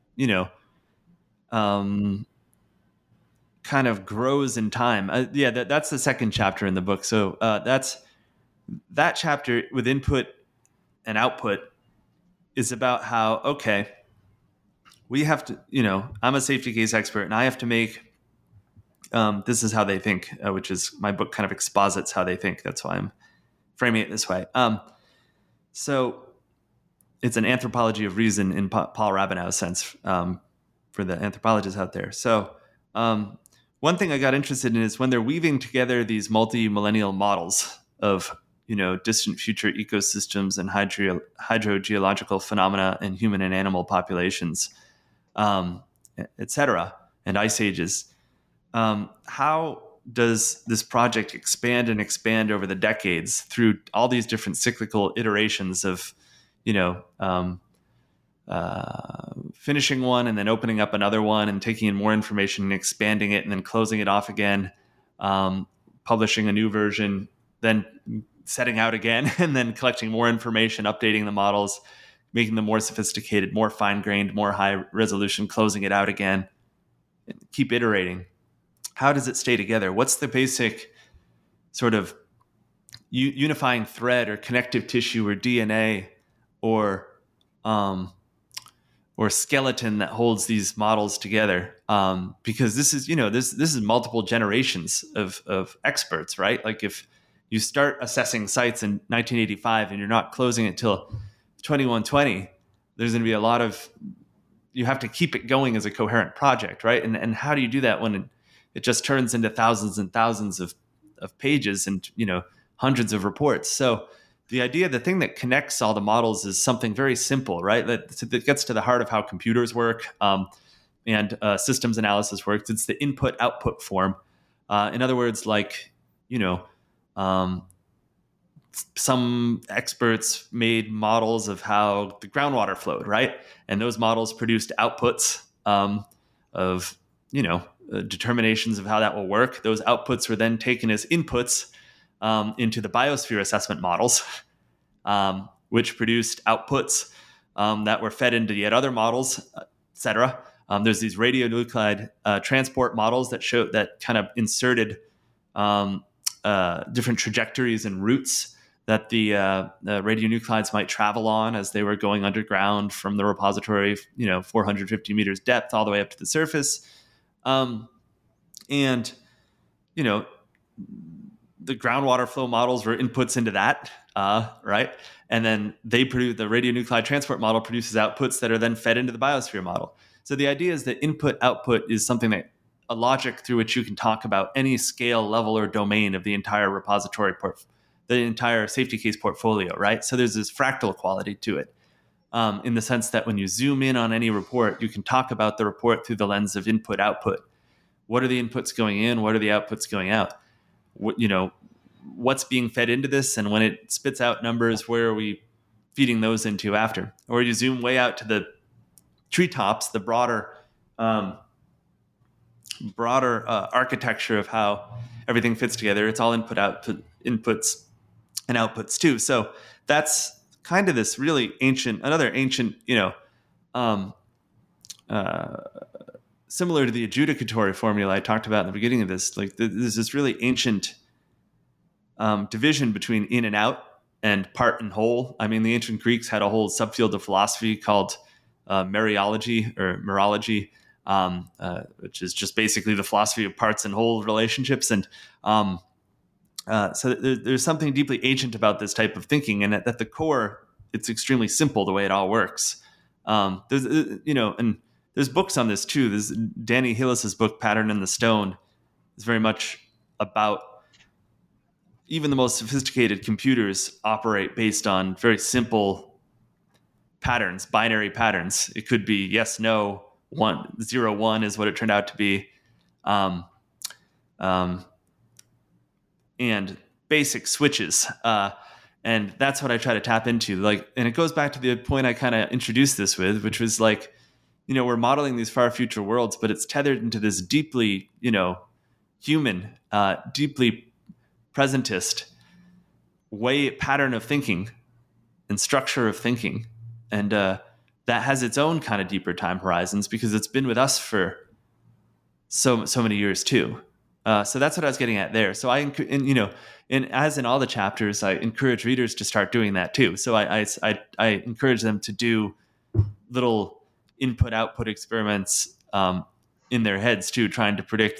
kind of grows in time. That's the second chapter in the book. So that's that chapter with input and output is about how, okay, we have to, I'm a safety case expert and I have to make, this is how they think, which is my book kind of exposits how they think. That's why I'm framing it this way. So it's an anthropology of reason in Paul Rabinow's sense, for the anthropologists out there. So one thing I got interested in is when they're weaving together these multi-millennial models of, distant future ecosystems and hydrogeological phenomena in human and animal populations, et cetera, and ice ages. How does this project expand and expand over the decades through all these different cyclical iterations of, finishing one and then opening up another one and taking in more information and expanding it and then closing it off again, publishing a new version, then setting out again and then collecting more information, updating the models, making them more sophisticated, more fine-grained, more high resolution, closing it out again, keep iterating. How does it stay together? What's the basic sort of unifying thread or connective tissue or DNA or skeleton that holds these models together? Because this is, this is multiple generations of experts, right? Like if you start assessing sites in 1985 and you're not closing it till 2120, there's going to be a lot of, you have to keep it going as a coherent project, right? And how do you do that when it just turns into thousands and thousands of pages and, hundreds of reports? So the idea, the thing that connects all the models is something very simple, right? That gets to the heart of how computers work and systems analysis works. It's the input-output form. In other words, like, some experts made models of how the groundwater flowed, right? And those models produced outputs of, determinations of how that will work. Those outputs were then taken as inputs into the biosphere assessment models, which produced outputs that were fed into yet other models, et cetera. There's these radionuclide transport models that kind of inserted different trajectories and routes that the radionuclides might travel on as they were going underground from the repository, 450 meters depth all the way up to the surface. And the groundwater flow models were inputs into that, right? And then the radionuclide transport model produces outputs that are then fed into the biosphere model. So the idea is that input-output is something that a logic through which you can talk about any scale, level, or domain of the entire repository the entire safety case portfolio, right? So there's this fractal quality to it, in the sense that when you zoom in on any report, you can talk about the report through the lens of input-output. What are the inputs going in? What are the outputs going out? What's being fed into this? And when it spits out numbers, where are we feeding those into after? Or you zoom way out to the treetops, the broader architecture of how everything fits together. It's all inputs and outputs too. So that's kind of this really another ancient, similar to the adjudicatory formula I talked about in the beginning of this. Like there's this really ancient division between in and out and part and whole. I mean, the ancient Greeks had a whole subfield of philosophy called Mariology or Merology, which is just basically the philosophy of parts and whole relationships. And so there's something deeply ancient about this type of thinking, and at the core, it's extremely simple the way it all works. There's there's books on this too. There's Danny Hillis's book Pattern in the Stone is very much about even the most sophisticated computers operate based on very simple patterns, binary patterns. It could be yes, no, 1, 0, 1 is what it turned out to be. And basic switches. And that's what I try to tap into. And it goes back to the point I kind of introduced this with, which was we're modeling these far future worlds, but it's tethered into this deeply, human, deeply presentist pattern of thinking and structure of thinking. And that has its own kind of deeper time horizons because it's been with us for so many years too. So that's what I was getting at there. So and as in all the chapters, I encourage readers to start doing that too. So I encourage them to do little input-output experiments in their heads too, trying to predict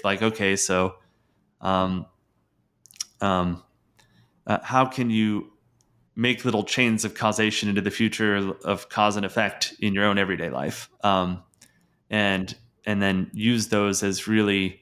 how can you make little chains of causation into the future of cause and effect in your own everyday life, and then use those as really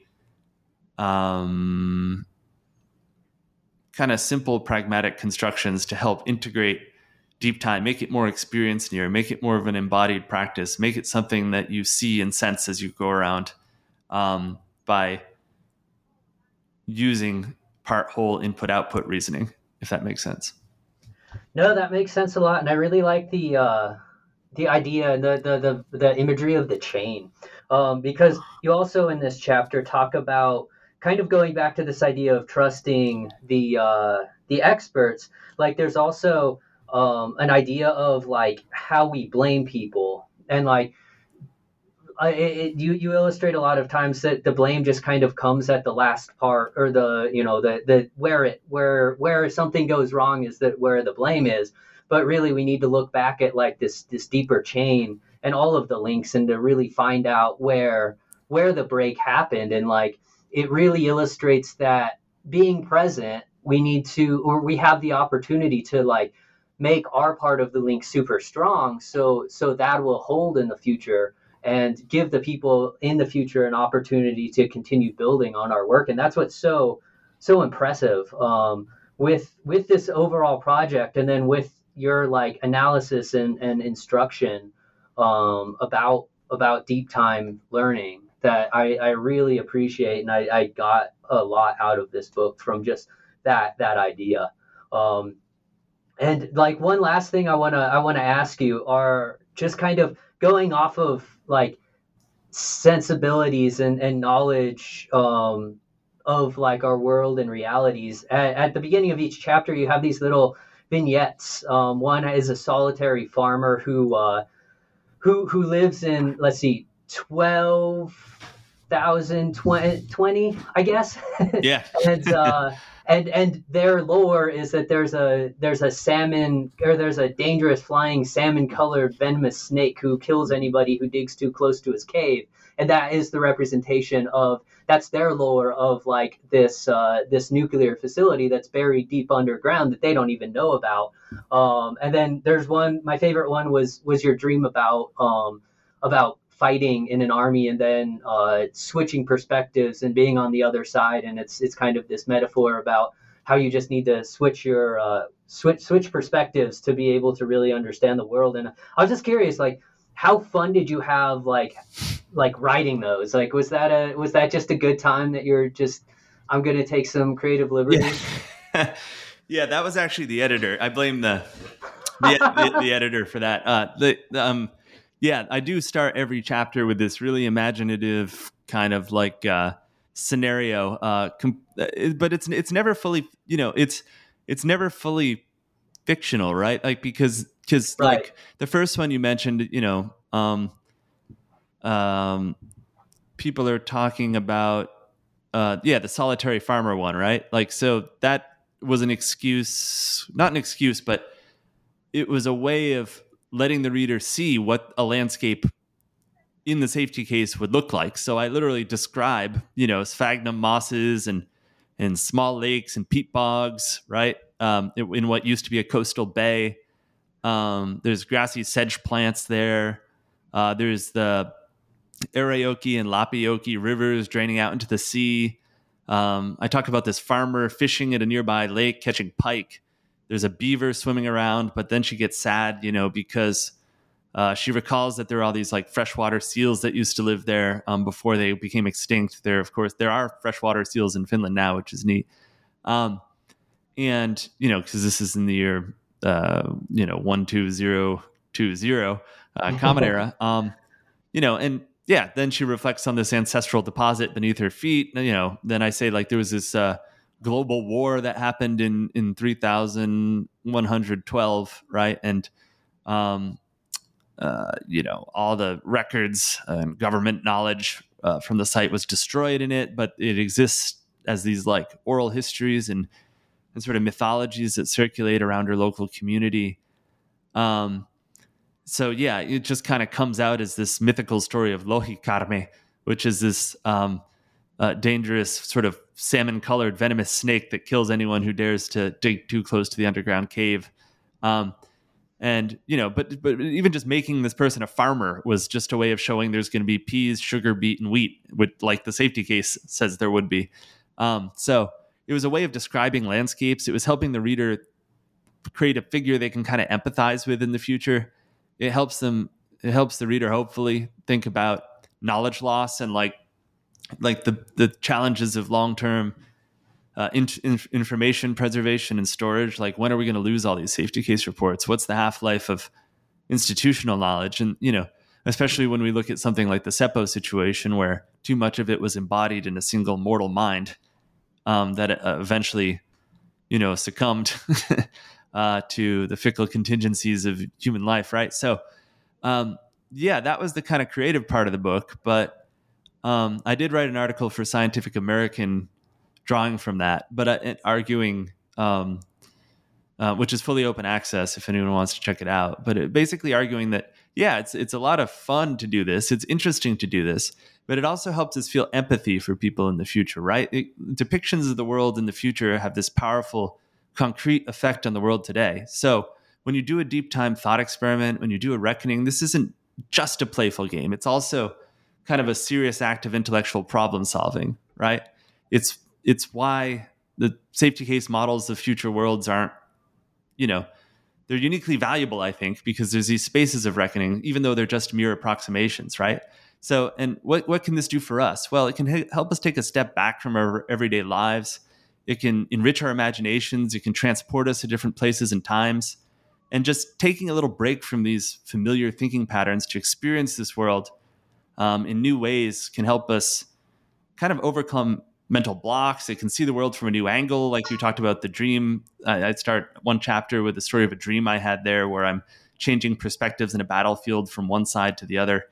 kind of simple, pragmatic constructions to help integrate deep time, make it more experience near, make it more of an embodied practice, make it something that you see and sense as you go around, by using part whole input output reasoning, if that makes sense.
No, that makes sense a lot, and I really like the idea, the imagery of the chain, because you also in this chapter talk about kind of going back to this idea of trusting the experts. Like, there's also an idea of like how we blame people, and like you illustrate a lot of times that the blame just kind of comes at the last part, or the where something goes wrong is that where the blame is. But really, we need to look back at like this deeper chain and all of the links, and to really find out where the break happened. And like, it really illustrates that being present, we have the opportunity to like make our part of the link super strong, so that will hold in the future and give the people in the future an opportunity to continue building on our work. And that's what's so impressive, with this overall project, and then with your like analysis and instruction, about deep time learning, that I really appreciate. And I got a lot out of this book from just that idea. And like, one last thing I wanna ask you are just kind of going off of like sensibilities and knowledge, of like our world and realities. At the beginning of each chapter, you have these little vignettes. One is a solitary farmer who lives in, let's see, 12,020, I guess.
Yeah.
And their lore is that there's a salmon, or there's a dangerous flying salmon colored venomous snake who kills anybody who digs too close to his cave. And that is the representation of, that's their lore of like this nuclear facility that's buried deep underground that they don't even know about. And then there's one, my favorite one was your dream about fighting in an army, and then switching perspectives and being on the other side. And it's kind of this metaphor about how you just need to switch perspectives to be able to really understand the world. And I was just curious, like, how fun did you have like writing those? Like, was that just a good time that you're just, I'm going to take some creative liberties?
Yeah. Yeah, that was actually the editor. I blame the editor for that. Yeah, I do start every chapter with this really imaginative kind of like scenario, but it's never fully, it's never fully fictional, right? Like, because
Right.
like the first one you mentioned, people are talking about the solitary farmer one, right? Like, so that was an excuse, not an excuse, but it was a way of letting the reader see what a landscape in the safety case would look like. So I literally describe, sphagnum mosses and small lakes and peat bogs, right? In what used to be a coastal bay. There's grassy sedge plants there. There's the Araoki and Lapioki rivers draining out into the sea. I talk about this farmer fishing at a nearby lake, catching pike. There's a beaver swimming around, but then she gets sad, because she recalls that there are all these like freshwater seals that used to live there before they became extinct. There are freshwater seals in Finland now, which is neat. And, because this is in the year, 12020 Common Era, and yeah, then she reflects on this ancestral deposit beneath her feet. Then I say like there was this global war that happened in 3112, right? And all the records and government knowledge from the site was destroyed in it, but it exists as these like oral histories and sort of mythologies that circulate around her local community. So yeah, it just kind of comes out as this mythical story of Lohikarme, which is this dangerous sort of salmon-colored venomous snake that kills anyone who dares to dig too close to the underground cave. But even just making this person a farmer was just a way of showing there's going to be peas, sugar beet, and wheat, with like the safety case says there would be. So it was a way of describing landscapes. It was helping the reader create a figure they can kind of empathize with in the future. It helps the reader hopefully think about knowledge loss and like the challenges of long-term information preservation and storage. Like, when are we going to lose all these safety case reports? What's the half-life of institutional knowledge? And, especially when we look at something like the Seppo situation, where too much of it was embodied in a single mortal mind that eventually, succumbed to the fickle contingencies of human life, right? So, that was the kind of creative part of the book. But I did write an article for Scientific American drawing from that, but arguing, which is fully open access if anyone wants to check it out. But basically arguing that, it's a lot of fun to do this. It's interesting to do this, but it also helps us feel empathy for people in the future, right? Depictions of the world in the future have this powerful, concrete effect on the world today. So when you do a deep time thought experiment, when you do a reckoning, this isn't just a playful game. It's also kind of a serious act of intellectual problem solving, right? It's why the safety case models of future worlds aren't, they're uniquely valuable, I think, because there's these spaces of reckoning, even though they're just mere approximations, right? So, and what can this do for us? Well, it can help us take a step back from our everyday lives. It can enrich our imaginations. It can transport us to different places and times. And just taking a little break from these familiar thinking patterns to experience this world in new ways can help us kind of overcome mental blocks. It can see the world from a new angle. Like you talked about the dream. I'd start one chapter with the story of a dream I had there where I'm changing perspectives in a battlefield from one side to the other.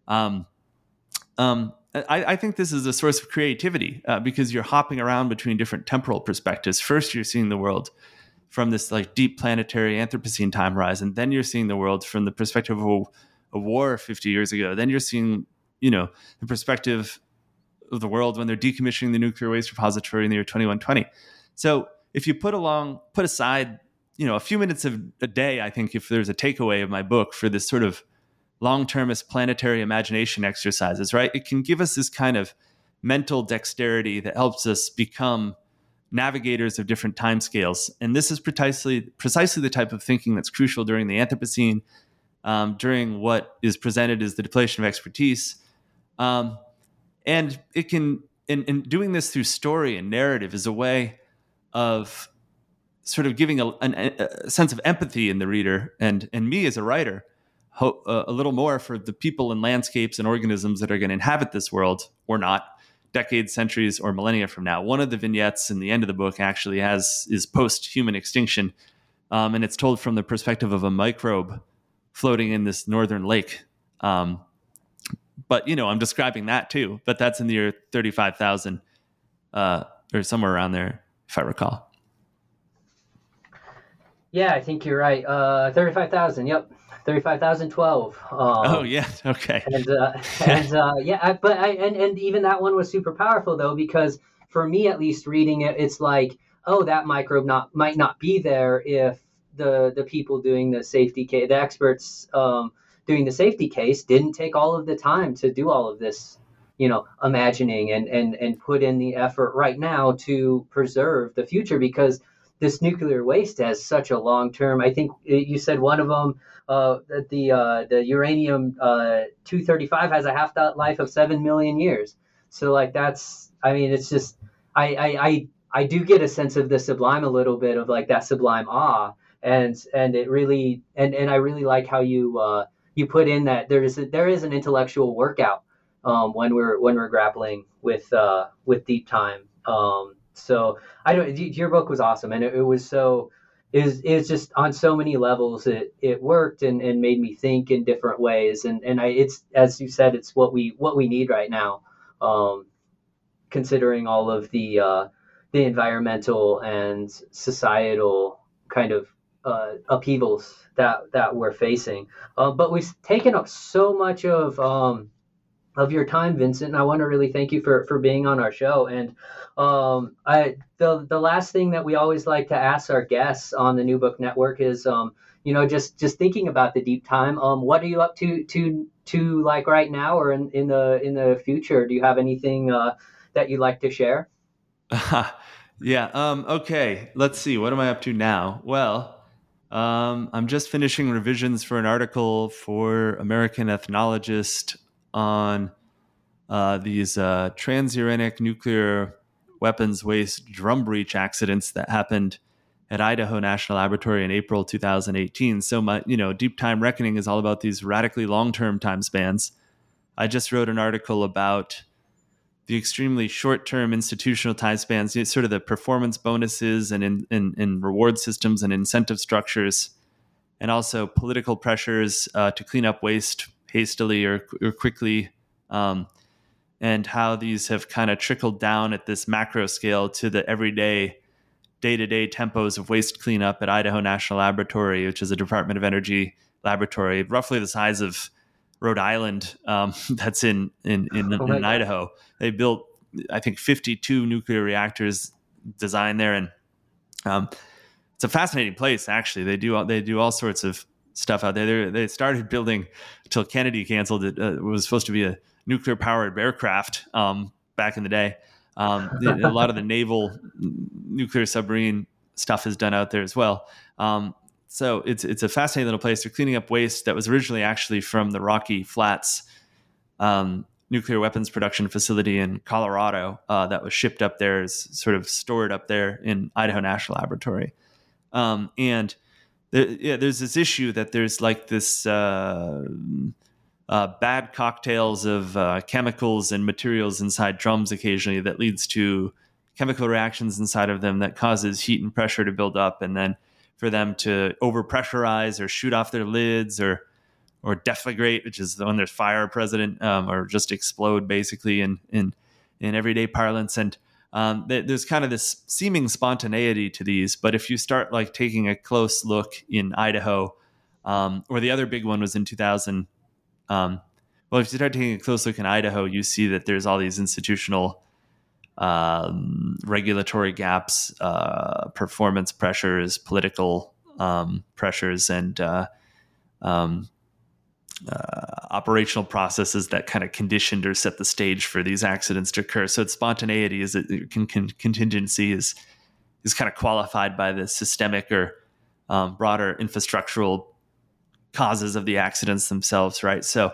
I think this is a source of creativity because you're hopping around between different temporal perspectives. First, you're seeing the world from this like deep planetary Anthropocene time horizon. Then you're seeing the world from the perspective of a war 50 years ago. Then you're seeing, the perspective of the world when they're decommissioning the nuclear waste repository in the year 2120. So if you put aside, a few minutes of a day, I think if there's a takeaway of my book for this sort of long-termist planetary imagination exercises, right? It can give us this kind of mental dexterity that helps us become navigators of different timescales. And this is precisely the type of thinking that's crucial during the Anthropocene, during what is presented as the depletion of expertise. And it can, in doing this through story and narrative, is a way of sort of giving a sense of empathy in the reader and me as a writer, a little more for the people and landscapes and organisms that are going to inhabit this world or not, decades, centuries, or millennia from now. One of the vignettes in the end of the book actually is post-human extinction, and it's told from the perspective of a microbe floating in this northern lake. But, I'm describing that too, but that's in the year 35,000 or somewhere around there, if I recall.
Yeah, I think you're right. 35,000. Yep. 35,012.
Oh yeah. Okay.
And even that one was super powerful though, because for me, at least reading it, it's like, oh, that microbe might not be there if the people doing the safety case, the experts, doing the safety case didn't take all of the time to do all of this, imagining and put in the effort right now to preserve the future, because this nuclear waste has such a long term. I think you said one of them, that the uranium 235 has a half-life of 7 million years. So like it's just I do get a sense of the sublime, a little bit of like that sublime awe, and it really and I really like how you put in that there is an intellectual workout when we're grappling with deep time. So your book was awesome, and it was so is just on so many levels. It worked and made me think in different ways, and it's, as you said, it's what we need right now, considering all of the environmental and societal kind of upheavals that we're facing. But we've taken up so much of your time, Vincent, and I want to really thank you for being on our show. And the last thing that we always like to ask our guests on the New Book Network is, just thinking about the deep time. What are you up to like right now, or in the future? Do you have anything that you'd like to share?
Yeah. Okay. Let's see. What am I up to now? Well, I'm just finishing revisions for an article for American Ethnologist on these transuranic nuclear weapons waste drum breach accidents that happened at Idaho National Laboratory in April 2018. So my, deep time reckoning is all about these radically long-term time spans. I just wrote an article about the extremely short-term institutional time spans, sort of the performance bonuses and in reward systems and incentive structures, and also political pressures to clean up waste hastily or quickly, and how these have kind of trickled down at this macro scale to the everyday, day-to-day tempos of waste cleanup at Idaho National Laboratory, which is a Department of Energy laboratory, roughly the size of Rhode Island, that's in Idaho. They built, I think, 52 nuclear reactors designed there, and it's a fascinating place. Actually, they do all sorts of stuff out there. They started building until Kennedy canceled it. It was supposed to be a nuclear powered aircraft back in the day. A lot of the naval nuclear submarine stuff is done out there as well. So it's a fascinating little place. They're cleaning up waste that was originally actually from the Rocky Flats nuclear weapons production facility in Colorado that was shipped up there, is sort of stored up there in Idaho National Laboratory. And there's this issue that there's like this bad cocktails of chemicals and materials inside drums occasionally that leads to chemical reactions inside of them that causes heat and pressure to build up, and then for them to overpressurize or shoot off their lids or deflagrate, which is when there's fire present, or just explode basically in everyday parlance. And there's kind of this seeming spontaneity to these, but if you start like taking a close look in Idaho, or the other big one was in 2000. Well, if you start taking a close look in Idaho, you see that there's all these institutional regulatory gaps, performance pressures, political pressures, and operational processes that kind of conditioned or set the stage for these accidents to occur. So it's spontaneity is that contingency is kind of qualified by the systemic or broader infrastructural causes of the accidents themselves, right? So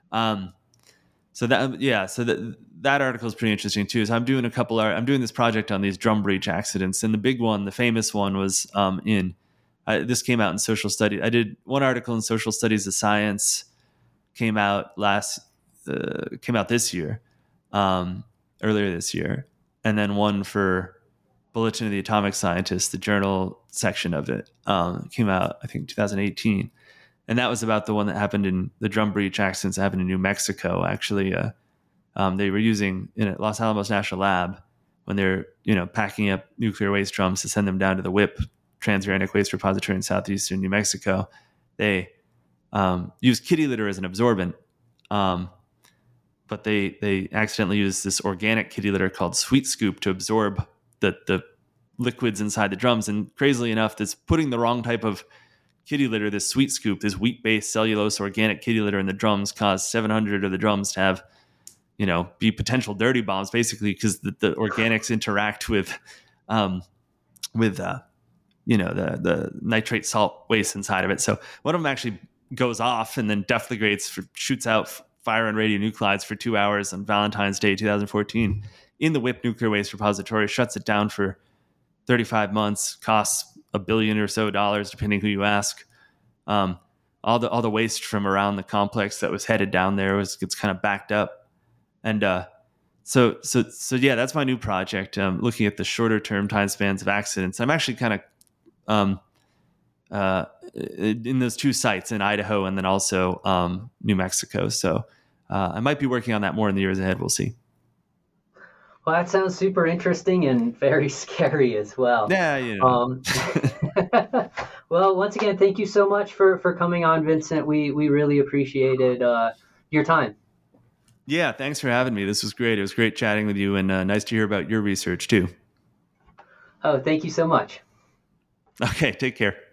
that article is pretty interesting too. So I'm doing this project on these drum breach accidents, and the big one, the famous one, was this came out in Social Studies. I did one article in Social Studies of Science, came out this year, earlier this year, and then one for Bulletin of the Atomic Scientist, the journal section of it, came out I think 2018. And that was about the one that happened in the drum breach accidents that happened in New Mexico. Actually, they were using in at Los Alamos National Lab when they're packing up nuclear waste drums to send them down to the WIPP, Transuranic Waste Repository in southeastern New Mexico. They used kitty litter as an absorbent, but they accidentally used this organic kitty litter called Sweet Scoop to absorb the liquids inside the drums. And crazily enough, this putting the wrong type of kitty litter, this Sweet Scoop, this wheat-based cellulose organic kitty litter in the drums, caused 700 of the drums to have, be potential dirty bombs, basically, because the organics interact with the nitrate salt waste inside of it. So one of them actually goes off and then deflagrates, shoots out fire and radionuclides for 2 hours on Valentine's Day 2014 in the WIPP nuclear waste repository, shuts it down for 35 months, costs $1 billion or so, depending who you ask. All the waste from around the complex that was headed down there gets kind of backed up, and so yeah, that's my new project. Looking at the shorter term time spans of accidents. I'm actually kind of in those two sites in Idaho and then also New Mexico. So I might be working on that more in the years ahead. We'll see.
Well, that sounds super interesting and very scary as well.
Yeah,
Well, once again, thank you so much for coming on, Vincent. We really appreciated your time.
Yeah, thanks for having me. This was great. It was great chatting with you, and nice to hear about your research too.
Oh, thank you so much.
Okay, take care.